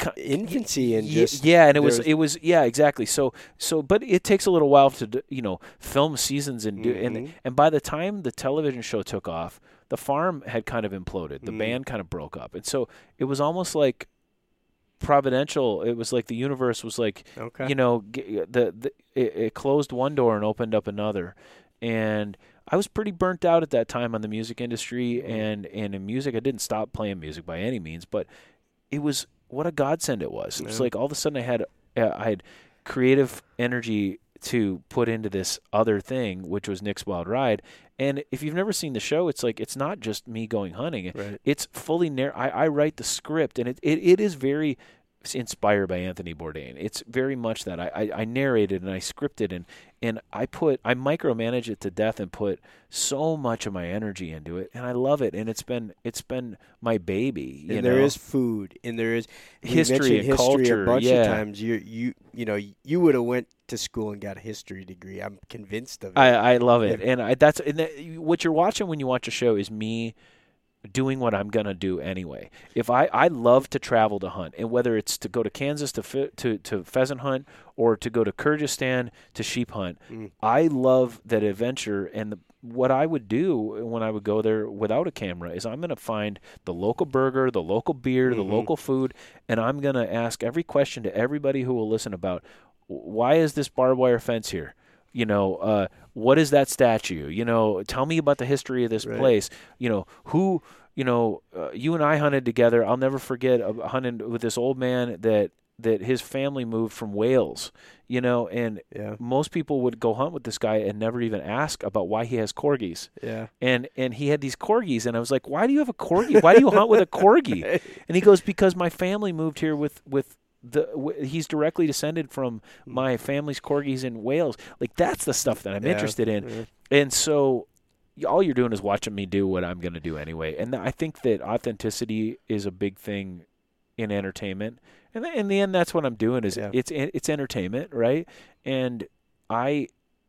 Speaker 2: infancy and just
Speaker 3: yeah, and it was, was it was yeah exactly. So so, but it takes a little while to you know film seasons and do mm-hmm. and and by the time the television show took off, the farm had kind of imploded. The mm. band kind of broke up, and so it was almost like providential. It was like the universe was like
Speaker 2: okay.
Speaker 3: you know the the it, it closed one door and opened up another, and I was pretty burnt out at that time on the music industry mm. and and in music. I didn't stop playing music by any means, but it was. What a godsend it was. It was yeah. like all of a sudden I had uh, I had creative energy to put into this other thing, which was Nick's Wild Ride. And if you've never seen the show, it's like it's not just me going hunting.
Speaker 2: Right.
Speaker 3: It's fully narr- I, I write the script, and it, it, it is very inspired by Anthony Bourdain. It's very much that. I, I, I narrated and I scripted and, and I put I micromanage it to death and put so much of my energy into it, and I love it. And it's been it's been my baby. You
Speaker 2: and
Speaker 3: know?
Speaker 2: There is food, and there is
Speaker 3: history and
Speaker 2: history
Speaker 3: culture.
Speaker 2: A bunch
Speaker 3: yeah.
Speaker 2: of times you you you know you would have went to school and got a history degree. I'm convinced of it.
Speaker 3: I, I love it, and I, that's and that, what you're watching when you watch a show is me doing what I'm gonna do anyway. If I, I love to travel to hunt, and whether it's to go to Kansas to fe- to to pheasant hunt or to go to Kyrgyzstan to sheep hunt, mm. I love that adventure. And the, what I would do when I would go there without a camera is I'm gonna find the local burger, the local beer, mm-hmm. the local food, and I'm gonna ask every question to everybody who will listen about why is this barbed wire fence here. You know, uh, what is that statue? You know, tell me about the history of this
Speaker 2: right.
Speaker 3: place. You know, who, you know, uh, you and I hunted together. I'll never forget uh, hunting with this old man that, that his family moved from Wales, you know, and
Speaker 2: yeah.
Speaker 3: most people would go hunt with this guy and never even ask about why he has corgis.
Speaker 2: Yeah.
Speaker 3: And, and he had these corgis, and I was like, why do you have a corgi? Why do you hunt with a corgi? And he goes, because my family moved here with, with, The w- he's directly descended from my family's corgis in Wales. Like that's the stuff that I'm
Speaker 2: yeah,
Speaker 3: interested in,
Speaker 2: yeah.
Speaker 3: and so all you're doing is watching me do what I'm going to do anyway. And th- I think that authenticity is a big thing in entertainment, and th- in the end, that's what I'm doing. Is
Speaker 2: yeah.
Speaker 3: it's it's entertainment, right? And I,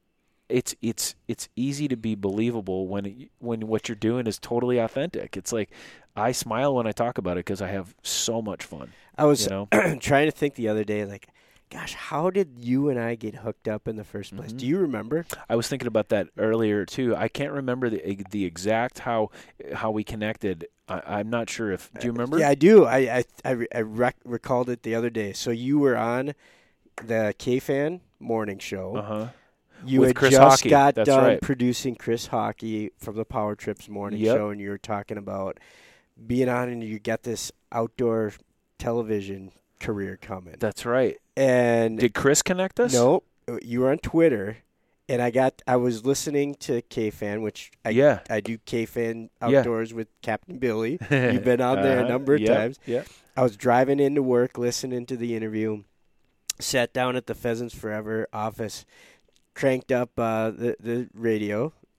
Speaker 3: it's it's it's easy to be believable when it, when what you're doing is totally authentic. It's like I smile when I talk about it because I have so much fun.
Speaker 2: I was
Speaker 3: you know?
Speaker 2: trying to think the other day, like, gosh, how did you and I get hooked up in the first place?
Speaker 3: Mm-hmm.
Speaker 2: Do you remember?
Speaker 3: I was thinking about that earlier too. I can't remember the the exact how how we connected. I, I'm not sure if. Do you remember?
Speaker 2: Yeah, I do. I I I, I rec- recalled it the other day. So you were on the K-Fan morning show.
Speaker 3: Uh huh.
Speaker 2: You
Speaker 3: With
Speaker 2: had
Speaker 3: Chris
Speaker 2: just
Speaker 3: Hockey.
Speaker 2: got
Speaker 3: That's
Speaker 2: done
Speaker 3: right.
Speaker 2: producing Chris Hockey from the Power Trips morning
Speaker 3: Yep.
Speaker 2: show, and you were talking about being on, and you got this outdoor television career coming.
Speaker 3: That's right.
Speaker 2: And
Speaker 3: did Chris connect us?
Speaker 2: No, you were on Twitter, and I got I was listening to K-Fan, which I
Speaker 3: yeah.
Speaker 2: I do K-Fan Outdoors yeah. with Captain Billy. You've been on there
Speaker 3: uh-huh.
Speaker 2: a number of
Speaker 3: yep.
Speaker 2: times.
Speaker 3: Yeah.
Speaker 2: I was driving into work, listening to the interview, sat down at the Pheasants Forever office, cranked up uh, the the radio,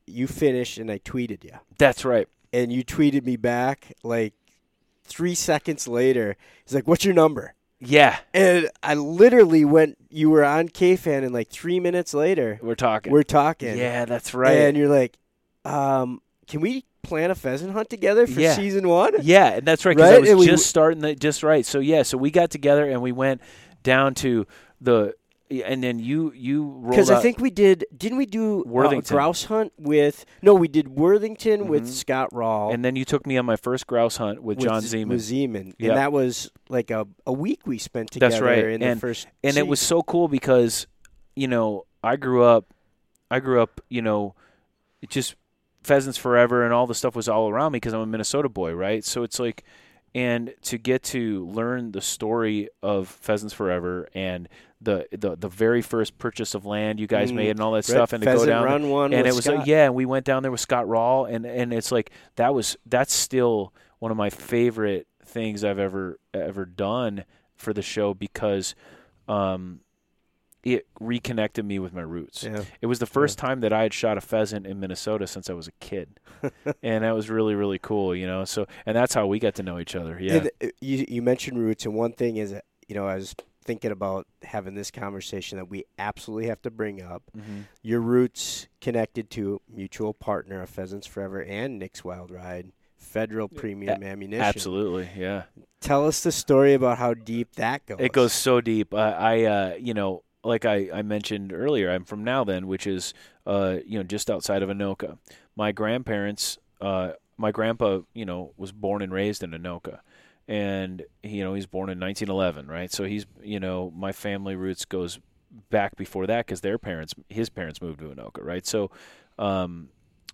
Speaker 2: you finished, and I tweeted you.
Speaker 3: That's right.
Speaker 2: And you tweeted me back like three seconds later. He's like, "What's your number?"
Speaker 3: Yeah.
Speaker 2: And I literally went. You were on K-Fan, and like three minutes later,
Speaker 3: We're talking.
Speaker 2: we're talking.
Speaker 3: Yeah, that's right.
Speaker 2: And you're like, um, "Can we plan a pheasant hunt together for
Speaker 3: Yeah.
Speaker 2: season one?"
Speaker 3: Yeah, and that's right, because
Speaker 2: Right?
Speaker 3: I was
Speaker 2: And we-
Speaker 3: just starting the, just right. So, yeah, so we got together and we went down to the – and then you, you rolled
Speaker 2: Because I
Speaker 3: out-
Speaker 2: think we did. Didn't we do
Speaker 3: Worthington.
Speaker 2: a grouse hunt with? No, we did Worthington
Speaker 3: Mhm.
Speaker 2: with Scott Rawl.
Speaker 3: and then you took me on my first grouse hunt with,
Speaker 2: with
Speaker 3: John
Speaker 2: Z-
Speaker 3: Zeman.
Speaker 2: With Zeman.
Speaker 3: Yep.
Speaker 2: And that was like a, a week we spent together
Speaker 3: That's right.
Speaker 2: in
Speaker 3: and,
Speaker 2: the first
Speaker 3: And it was
Speaker 2: season.
Speaker 3: so cool because, you know, I grew up, I grew up, you know, just pheasants forever and all the stuff was all around me because I'm a Minnesota boy, right? So it's like, and to get to learn the story of Pheasants Forever and the the, the very first purchase of land you guys
Speaker 2: Mm.
Speaker 3: made and all that
Speaker 2: Right,
Speaker 3: stuff, and to go
Speaker 2: Pheasant
Speaker 3: down
Speaker 2: Run one
Speaker 3: and
Speaker 2: with
Speaker 3: it was
Speaker 2: Scott.
Speaker 3: like, yeah, and we went down there with Scott Rawl, and and it's like that was that's still one of my favorite things I've ever ever done for the show because um, it reconnected me with my roots.
Speaker 2: Yeah.
Speaker 3: It was the first time that I had shot a pheasant in Minnesota since I was a kid, and that was really really cool, you know. So and that's how we got to know each other. Yeah,
Speaker 2: And, uh, you you mentioned roots, and one thing is that, you know, I was thinking about having this conversation that we absolutely have to bring up.
Speaker 3: Mhm.
Speaker 2: Your roots connected to mutual partner of Pheasants Forever and Nick's Wild Ride, Federal Premium Ammunition.
Speaker 3: Absolutely, yeah.
Speaker 2: Tell us the story about how deep that goes.
Speaker 3: It goes so deep. I, I uh, you know, like I, I mentioned earlier, I'm from Now Then, which is, uh, you know, just outside of Anoka. My grandparents, uh, my grandpa, you know, was born and raised in Anoka, and you know, he's born in nineteen eleven, right? So he's, you know, my family roots goes back before that because their parents, his parents moved to Anoka, right? So, um,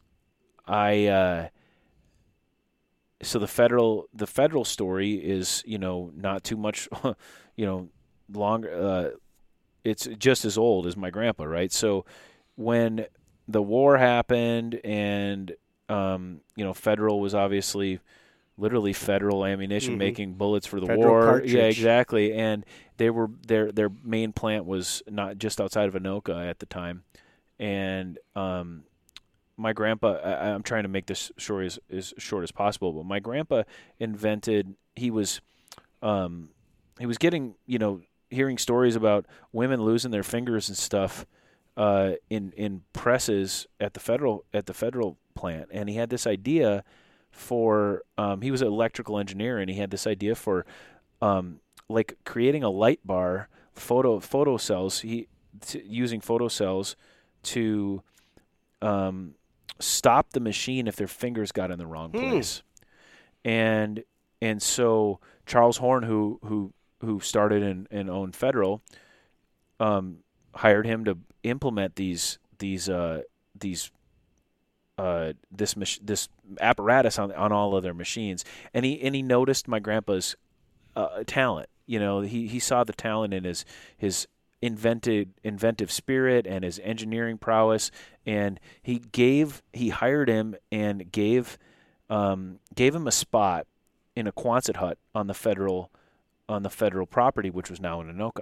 Speaker 3: I. Uh, So the federal the federal story is, you know, not too much, you know, longer. Uh, it's just as old as my grandpa, right? So when the war happened and, um, you know, federal was obviously literally federal ammunition
Speaker 2: Mhm.
Speaker 3: making bullets for the
Speaker 2: Federal
Speaker 3: war.
Speaker 2: cartridge.
Speaker 3: Yeah, exactly. And they were their their main plant was not just outside of Anoka at the time. And um my grandpa, I, I'm trying to make this story as, as short as possible, but my grandpa invented, he was, um, he was getting, you know, hearing stories about women losing their fingers and stuff, uh, in, in presses at the federal, at the federal plant. And he had this idea for, um, he was an electrical engineer, and he had this idea for, um, like creating a light bar, photo, photo cells, he, t- using photo cells to, um, stop the machine if their fingers got in the wrong
Speaker 2: Hmm.
Speaker 3: place. And and so Charles Horn, who who who started and, and owned Federal, um, hired him to implement these these uh, these uh, this mach- this apparatus on on all of their machines. And he and he noticed my grandpa's uh, talent. You know, he he saw the talent in his his invented inventive spirit and his engineering prowess, and he gave he hired him and gave um, gave him a spot in a Quonset hut on the federal on the federal property, which was now in Anoka.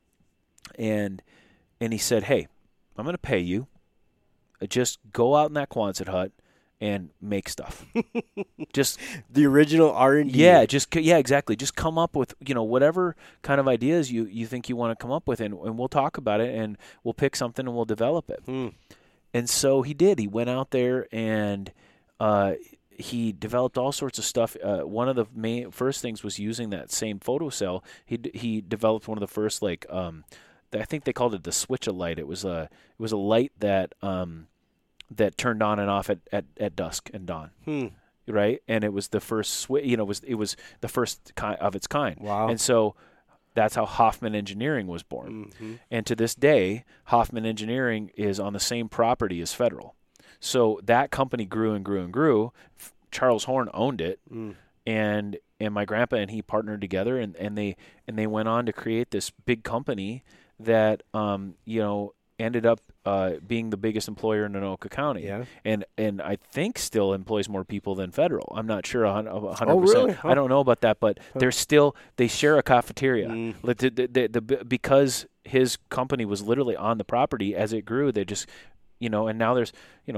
Speaker 3: And and he said, "Hey, I'm going to pay you. Just go out in that Quonset hut and make stuff. Just
Speaker 2: the original R and D.
Speaker 3: yeah, just c- yeah, exactly. Just come up with, you know, whatever kind of ideas you, you think you want to come up with, and, and we'll talk about it, and we'll pick something and we'll develop it."
Speaker 2: Hmm.
Speaker 3: And so he did. He went out there and uh, he developed all sorts of stuff. Uh, one of the main first things was using that same photocell. He d- he developed one of the first, like, um, I think they called it the switch-a-light. It was a it was a light that um, that turned on and off at, at, at dusk and dawn.
Speaker 2: Hmm.
Speaker 3: Right, and it was the first switch. You know, it was it was the first kind of its kind.
Speaker 2: Wow.
Speaker 3: And so that's how Hoffman Engineering was born.
Speaker 2: Hmm.
Speaker 3: And to this day, Hoffman Engineering is on the same property as Federal. So that company grew and grew and grew. F- Charles Horn owned it,
Speaker 2: Mm.
Speaker 3: and and my grandpa and he partnered together, and, and they and they went on to create this big company that um you know ended up uh, being the biggest employer in Anoka County.
Speaker 2: Yeah.
Speaker 3: And and I think still employs more people than Federal. I'm not sure a hundred percent.
Speaker 2: Oh, really? Huh.
Speaker 3: I don't know about that, but they're still they share a cafeteria.
Speaker 2: Mm.
Speaker 3: Like the, the, the, the, because his company was literally on the property as it grew. They just, you know, and now there's, you know,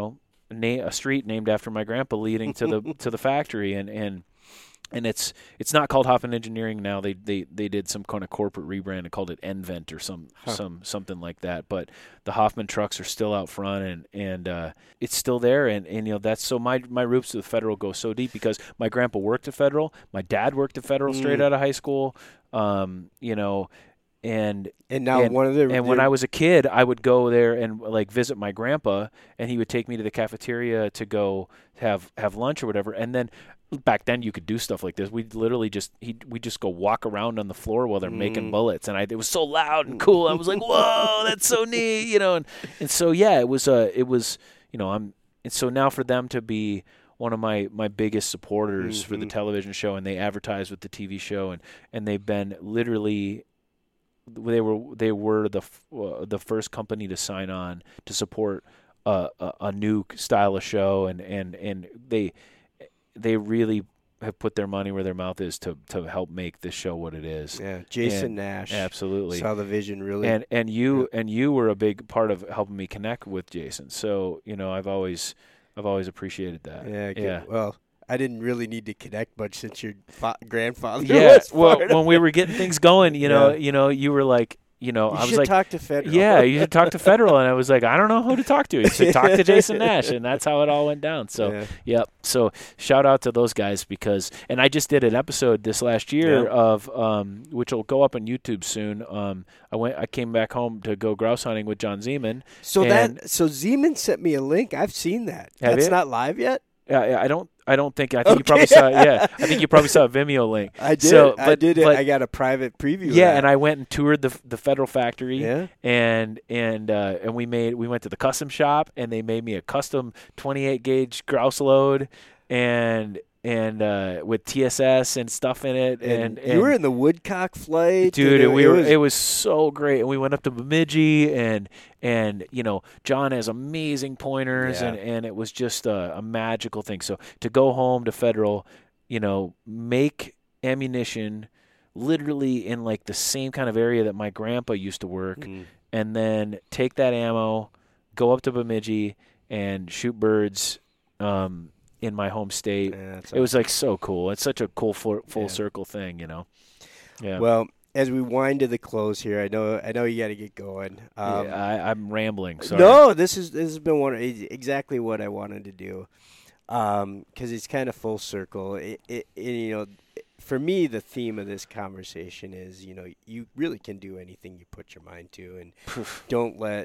Speaker 3: na- a street named after my grandpa leading to the to the factory, and and. And it's it's not called Hoffman Engineering now. They they they did some kind of corporate rebrand and called it Envent or some huh. some something like that. But the Hoffman trucks are still out front, and and uh, it's still there. And, and you know that's so my my roots to the Federal go so deep because my grandpa worked at Federal, my dad worked at Federal mm. straight out of high school. Um, you know. And
Speaker 2: and now
Speaker 3: and,
Speaker 2: one of the
Speaker 3: and when I was a kid, I would go there and like visit my grandpa, and he would take me to the cafeteria to go have have lunch or whatever. And then back then, you could do stuff like this. We'd literally just he we just go walk around on the floor while they're mm. making bullets, and I it was so loud and cool. I was like, whoa, that's so neat, you know. And and so yeah, it was uh it was you know I'm and so now for them to be one of my, my biggest supporters mm-hmm. for the television show, and they advertise with the T V show, and, and they've been literally. They were they were the uh, the first company to sign on to support uh, a, a new style of show, and, and, and they they really have put their money where their mouth is to, to help make this show what it is.
Speaker 2: Yeah, Jason
Speaker 3: and
Speaker 2: Nash,
Speaker 3: absolutely
Speaker 2: saw the vision really,
Speaker 3: and and you
Speaker 2: yeah.
Speaker 3: and you were a big part of helping me connect with Jason. So you know I've always I've always appreciated that.
Speaker 2: Yeah, good.
Speaker 3: yeah.
Speaker 2: Well. I didn't really need to connect much since your fa- grandfather
Speaker 3: yeah,
Speaker 2: was
Speaker 3: well,
Speaker 2: part
Speaker 3: when
Speaker 2: of
Speaker 3: we
Speaker 2: it.
Speaker 3: were getting things going, you know,
Speaker 2: Yeah.
Speaker 3: you know, you were like, you know,
Speaker 2: You
Speaker 3: I was
Speaker 2: should
Speaker 3: like,
Speaker 2: talk to Federal.
Speaker 3: yeah, you should talk to Federal, and I was like, I don't know who to talk to. He said, talk to Jason Nash, and that's how it all went down. So,
Speaker 2: Yeah.
Speaker 3: yep. So, shout out to those guys because, and I just did an episode this last year
Speaker 2: Yeah.
Speaker 3: of, um, which will go up on YouTube soon. Um, I went, I came back home to go grouse hunting with John Zeman.
Speaker 2: So
Speaker 3: and-
Speaker 2: that, so Zeman sent me a link. I've seen that.
Speaker 3: Have
Speaker 2: That's
Speaker 3: you?
Speaker 2: not live yet.
Speaker 3: Yeah, I don't. I don't think. I think you
Speaker 2: Okay.
Speaker 3: probably saw. Yeah, I think you probably saw a Vimeo link.
Speaker 2: I did.
Speaker 3: So,
Speaker 2: I
Speaker 3: but-
Speaker 2: did it.
Speaker 3: but-
Speaker 2: I got a private preview. of
Speaker 3: Yeah,
Speaker 2: that.
Speaker 3: and I went and toured the the Federal factory.
Speaker 2: Yeah.
Speaker 3: And and uh, and we made we went to the custom shop, and they made me a custom twenty-eight gauge grouse load, and and uh, with T S S and stuff in it.
Speaker 2: And,
Speaker 3: And,
Speaker 2: you
Speaker 3: and
Speaker 2: were in the woodcock flight,
Speaker 3: dude,
Speaker 2: and
Speaker 3: and we
Speaker 2: it
Speaker 3: were.
Speaker 2: was,
Speaker 3: It was so great, and we went up to Bemidji, and and you know John has amazing pointers,
Speaker 2: Yeah.
Speaker 3: and, and it was just a, a magical thing. So to go home to Federal, you know, make ammunition literally in like the same kind of area that my grandpa used to work,
Speaker 2: Mm.
Speaker 3: and then take that ammo, go up to Bemidji, and shoot birds. Um, in my home state.
Speaker 2: Yeah, that's
Speaker 3: it was like so cool. It's such a cool full, full
Speaker 2: Yeah.
Speaker 3: circle thing, you know. Yeah.
Speaker 2: Well, as we wind to the close here, I know I know you got to get going. Um,
Speaker 3: yeah, I, I'm rambling. Sorry.
Speaker 2: No, this is this has been one exactly what I wanted to do, because um, it's kind of full circle. It, it, it, you know, for me, the theme of this conversation is, you know, you really can do anything you put your mind to, and don't let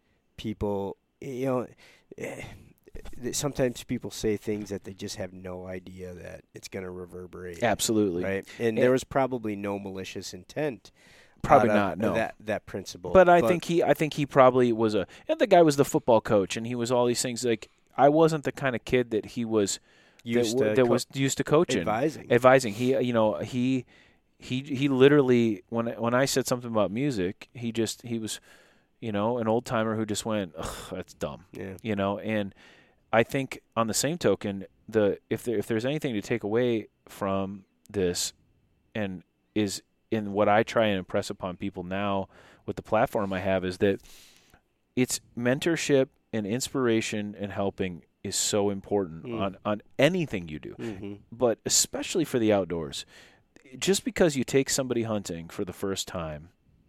Speaker 2: people, you know. Eh, sometimes people say things that they just have no idea that it's going to reverberate.
Speaker 3: Absolutely.
Speaker 2: Right. And, and there was probably no malicious intent.
Speaker 3: Probably
Speaker 2: out of
Speaker 3: not. No.
Speaker 2: That that principle.
Speaker 3: But I think he. I think he probably was a. And the guy was the football coach, and he was all these things. Like I wasn't the kind of kid that he was
Speaker 2: used
Speaker 3: that,
Speaker 2: to
Speaker 3: that
Speaker 2: co-
Speaker 3: was used to coaching,
Speaker 2: advising.
Speaker 3: advising. He, you know, he, he, he literally when when I said something about music, he just he was, you know, an old timer who just went, ugh, that's dumb.
Speaker 2: Yeah.
Speaker 3: You know, and I think on the same token, the if there if there's anything to take away from this, and is in what I try and impress upon people now with the platform I have, is that it's mentorship and inspiration and helping is so important
Speaker 2: Mm.
Speaker 3: on, on anything you do,
Speaker 2: Mm-hmm.
Speaker 3: but especially for the outdoors. Just because you take somebody hunting for the first time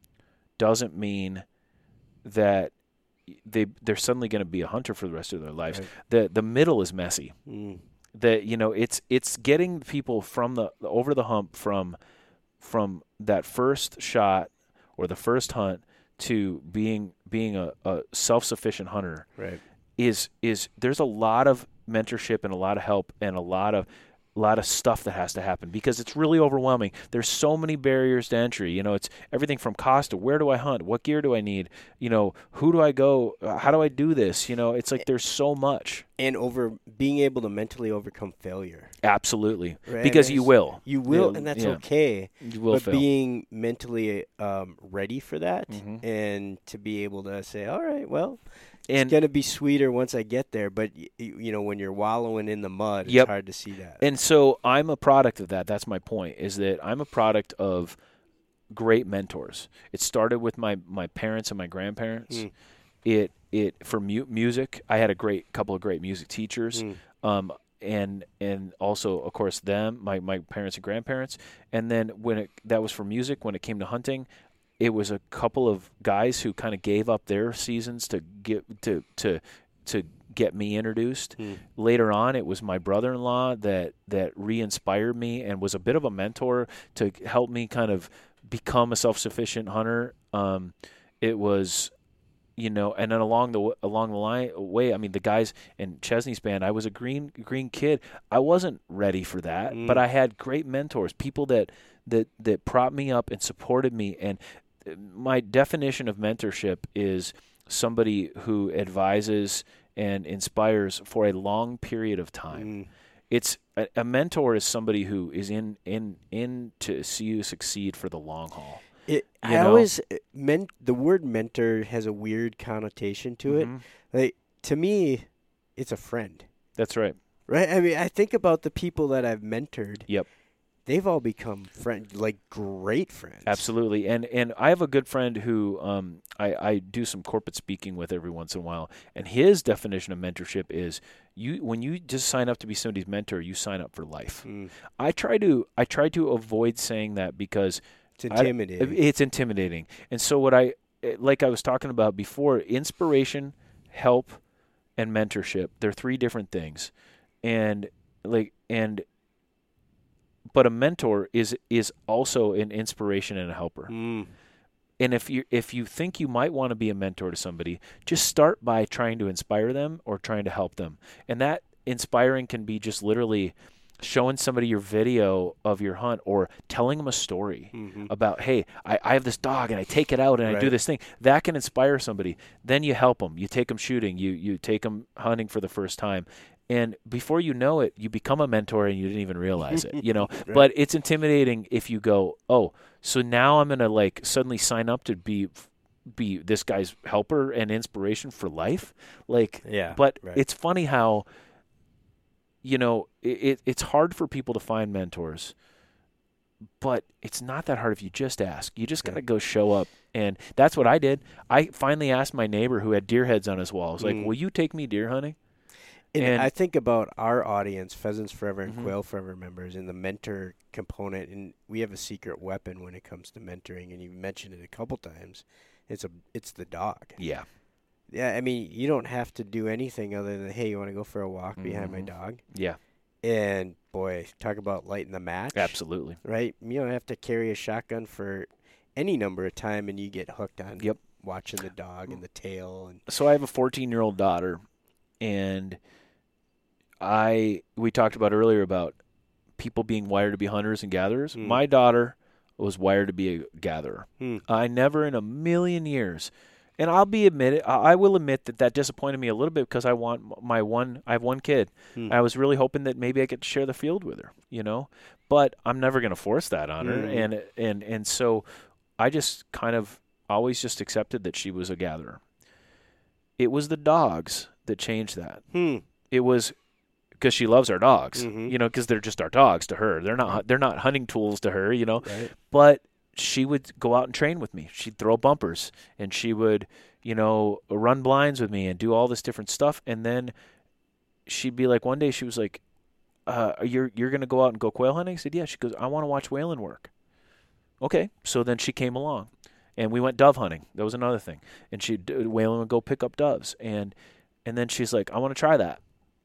Speaker 3: doesn't mean that they they're suddenly going to be a hunter for the rest of their lives.
Speaker 2: Right.
Speaker 3: The the middle is messy.
Speaker 2: Mm.
Speaker 3: That you know it's it's getting people from the over the hump from from that first shot or the first hunt to being being a, a self-sufficient hunter.
Speaker 2: Right.
Speaker 3: Is is there's a lot of mentorship and a lot of help and a lot of a lot of stuff that has to happen because it's really overwhelming. There's so many barriers to entry. You know, it's everything from cost to where do I hunt? What gear do I need? You know, who do I go? How do I do this? You know, it's like there's so much.
Speaker 2: And over being able to mentally overcome failure.
Speaker 3: Absolutely.
Speaker 2: Right?
Speaker 3: Because
Speaker 2: And
Speaker 3: you
Speaker 2: it's-
Speaker 3: will.
Speaker 2: You will,
Speaker 3: You'll-
Speaker 2: and that's
Speaker 3: yeah.
Speaker 2: okay.
Speaker 3: You will
Speaker 2: but
Speaker 3: fail.
Speaker 2: being mentally um, ready for that
Speaker 3: Mhm.
Speaker 2: and to be able to say, all right, well,
Speaker 3: And
Speaker 2: it's going to be sweeter once I get there. But, y- you know, when you're wallowing in the mud,
Speaker 3: Yep.
Speaker 2: it's hard to see that.
Speaker 3: And so I'm a product of that. That's my point, is that I'm a product of great mentors. It started with my, my parents and my grandparents.
Speaker 2: Mm.
Speaker 3: it it for mu- music. I had a great couple of great music teachers.
Speaker 2: Mm.
Speaker 3: Um, and and also, of course, them, my, my parents and grandparents. And then when it that was for music, when it came to hunting, it was a couple of guys who kind of gave up their seasons to get to to to get me introduced.
Speaker 2: Mm.
Speaker 3: Later on, it was my brother-in-law that that re-inspired me and was a bit of a mentor to help me kind of become a self-sufficient hunter. Um, it was. You know, and then along the along the line way, I mean, the guys in Chesney's band, I was a green green kid. I wasn't ready for that,
Speaker 2: Mm.
Speaker 3: but I had great mentors, people that that that propped me up and supported me. And my definition of mentorship is somebody who advises and inspires for a long period of time.
Speaker 2: Mm.
Speaker 3: It's a, a mentor is somebody who is in in in to see you succeed for the long haul.
Speaker 2: It,
Speaker 3: You
Speaker 2: I
Speaker 3: know?
Speaker 2: always meant the word mentor has a weird connotation to it.
Speaker 3: Mhm.
Speaker 2: Like to me, it's a friend,
Speaker 3: That's right.
Speaker 2: right? I mean, I think about the people that I've mentored.
Speaker 3: Yep.
Speaker 2: They've all become friend, like great friends.
Speaker 3: Absolutely, and and I have a good friend who um, I, I do some corporate speaking with every once in a while, and his definition of mentorship is you when you just sign up to be somebody's mentor, you sign up for life.
Speaker 2: Mm.
Speaker 3: I try to I try to avoid saying that because
Speaker 2: It's
Speaker 3: I-
Speaker 2: intimidating.
Speaker 3: it's intimidating, and so what I like I was talking about before, inspiration, help, and mentorship. They're three different things, and like and. But a mentor is is also an inspiration and a helper.
Speaker 2: Mm.
Speaker 3: And if you if you think you might want to be a mentor to somebody, just start by trying to inspire them or trying to help them. And that inspiring can be just literally showing somebody your video of your hunt or telling them a story
Speaker 2: Mhm.
Speaker 3: about, hey, I, I have this dog and I take it out and I do
Speaker 2: Right.
Speaker 3: this thing. That can inspire somebody. Then you help them. You take them shooting. You you take them hunting for the first time. And before you know it, you become a mentor and you didn't even realize it, you know.
Speaker 2: Right.
Speaker 3: But it's intimidating if you go, oh, so now I'm gonna like suddenly sign up to be be this guy's helper and inspiration for life. Like,
Speaker 2: Yeah.
Speaker 3: but
Speaker 2: right.
Speaker 3: it's funny how, you know, it, it it's hard for people to find mentors, but it's not that hard if you just ask. You just gotta
Speaker 2: Yeah.
Speaker 3: go show up. And that's what I did. I finally asked my neighbor who had deer heads on his wall. I was like,
Speaker 2: Mm.
Speaker 3: will you take me deer hunting?
Speaker 2: And,
Speaker 3: And-
Speaker 2: I think about our audience, Pheasants Forever and
Speaker 3: Mhm.
Speaker 2: Quail Forever members, and the mentor component. And we have a secret weapon when it comes to mentoring. And you mentioned it a couple times. It's a it's the dog.
Speaker 3: Yeah.
Speaker 2: Yeah, I mean, you don't have to do anything other than, hey, you want to go for a walk behind my
Speaker 3: Mhm.
Speaker 2: dog?
Speaker 3: Yeah.
Speaker 2: And boy, talk about lighting the match.
Speaker 3: Absolutely.
Speaker 2: Right? You don't have to carry a shotgun for any number of time, and you get hooked on
Speaker 3: Yep.
Speaker 2: watching the dog and the tail. And
Speaker 3: So I have a fourteen-year-old daughter, and I we talked about earlier about people being wired to be hunters and gatherers.
Speaker 2: Mm.
Speaker 3: My daughter was wired to be a gatherer.
Speaker 2: Hmm.
Speaker 3: I never in a million years, and I'll be admitted, I I will admit that that disappointed me a little bit because I want m- my one. I have one kid.
Speaker 2: Hmm.
Speaker 3: I was really hoping that maybe I could share the field with her, you know. But I'm never going to force that on her,
Speaker 2: Mm.
Speaker 3: and and and so I just kind of always just accepted that she was a gatherer. It was the dogs that changed that.
Speaker 2: Hmm.
Speaker 3: It was because she loves our dogs,
Speaker 2: Mhm.
Speaker 3: you know, because they're just our dogs to her. They're not they're not hunting tools to her, you know.
Speaker 2: Right.
Speaker 3: But she would go out and train with me. She'd throw bumpers, and she would, you know, run blinds with me and do all this different stuff. And then she'd be like, one day she was like, uh, "You're you're gonna go out and go quail hunting?" I said, "Yeah." She goes, "I want to watch Waylon work." Okay, so then she came along, and we went dove hunting. That was another thing. And she Waylon would go pick up doves, and and then she's like, "I want to try that."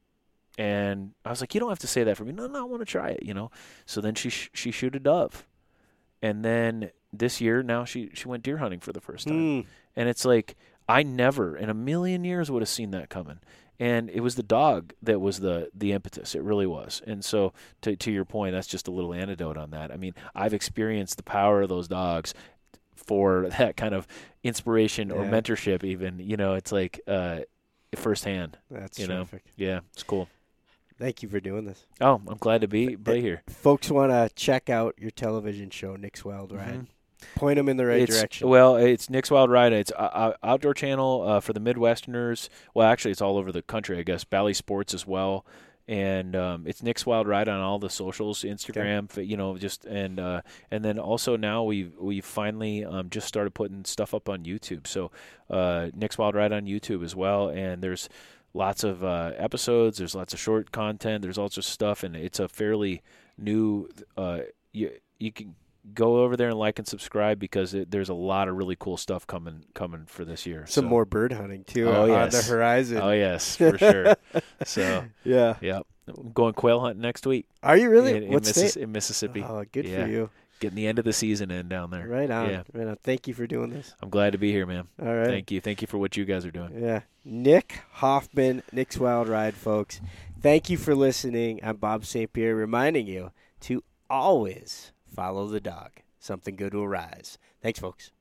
Speaker 3: And I was like, "You don't have to say that for me." No, no, I want to try it, you know. So then she sh- she shoot a dove, and then this year now she she went deer hunting for the first time.
Speaker 2: Hmm.
Speaker 3: And it's like I never in a million years would have seen that coming. And it was the dog that was the the impetus. It really was. And so to to your point, that's just a little anecdote on that. I mean, I've experienced the power of those dogs for that kind of inspiration or
Speaker 2: Yeah.
Speaker 3: mentorship even. You know, it's like uh, firsthand.
Speaker 2: That's
Speaker 3: You know.
Speaker 2: terrific.
Speaker 3: Yeah, it's cool.
Speaker 2: Thank you for doing this.
Speaker 3: Oh, I'm glad to be be here.
Speaker 2: Folks want to check out your television show, Nick's Wild Ride.
Speaker 3: Mhm.
Speaker 2: Point them in the right
Speaker 3: It's-
Speaker 2: direction.
Speaker 3: Well, it's Nick's Wild Ride. It's a outdoor channel uh, for the Midwesterners. Well, actually, it's all over the country, I guess. Bally Sports as well. and um, it's Nick's Wild Ride on all the socials, Instagram, okay. you know, just and uh, and then also now we've we finally um, just started putting stuff up on YouTube. So uh, Nick's Wild Ride on YouTube as well, and there's lots of uh, episodes. There's lots of short content. There's also stuff, and it's a fairly new. Uh, you you can go over there and like and subscribe because it, there's a lot of really cool stuff coming coming for this year.
Speaker 2: Some
Speaker 3: so.
Speaker 2: more bird hunting too
Speaker 3: oh,
Speaker 2: on
Speaker 3: yes.
Speaker 2: the horizon.
Speaker 3: Oh yes, for sure. So
Speaker 2: yeah,
Speaker 3: yeah, I'm going quail hunting next week.
Speaker 2: Are you really?
Speaker 3: In, in,
Speaker 2: what
Speaker 3: Missis-
Speaker 2: state?
Speaker 3: in Mississippi.
Speaker 2: Oh, good
Speaker 3: yeah.
Speaker 2: for you.
Speaker 3: Getting the end of the season in down there.
Speaker 2: Right on.
Speaker 3: Yeah.
Speaker 2: Right on. Thank you for doing this.
Speaker 3: I'm glad to be here, man.
Speaker 2: All right.
Speaker 3: Thank you. Thank you for what you guys are doing.
Speaker 2: Yeah. Nick Hoffman, Nick's Wild Ride, folks. Thank you for listening. I'm Bob Saint Pierre, reminding you to always follow the dog. Something good will rise. Thanks, folks.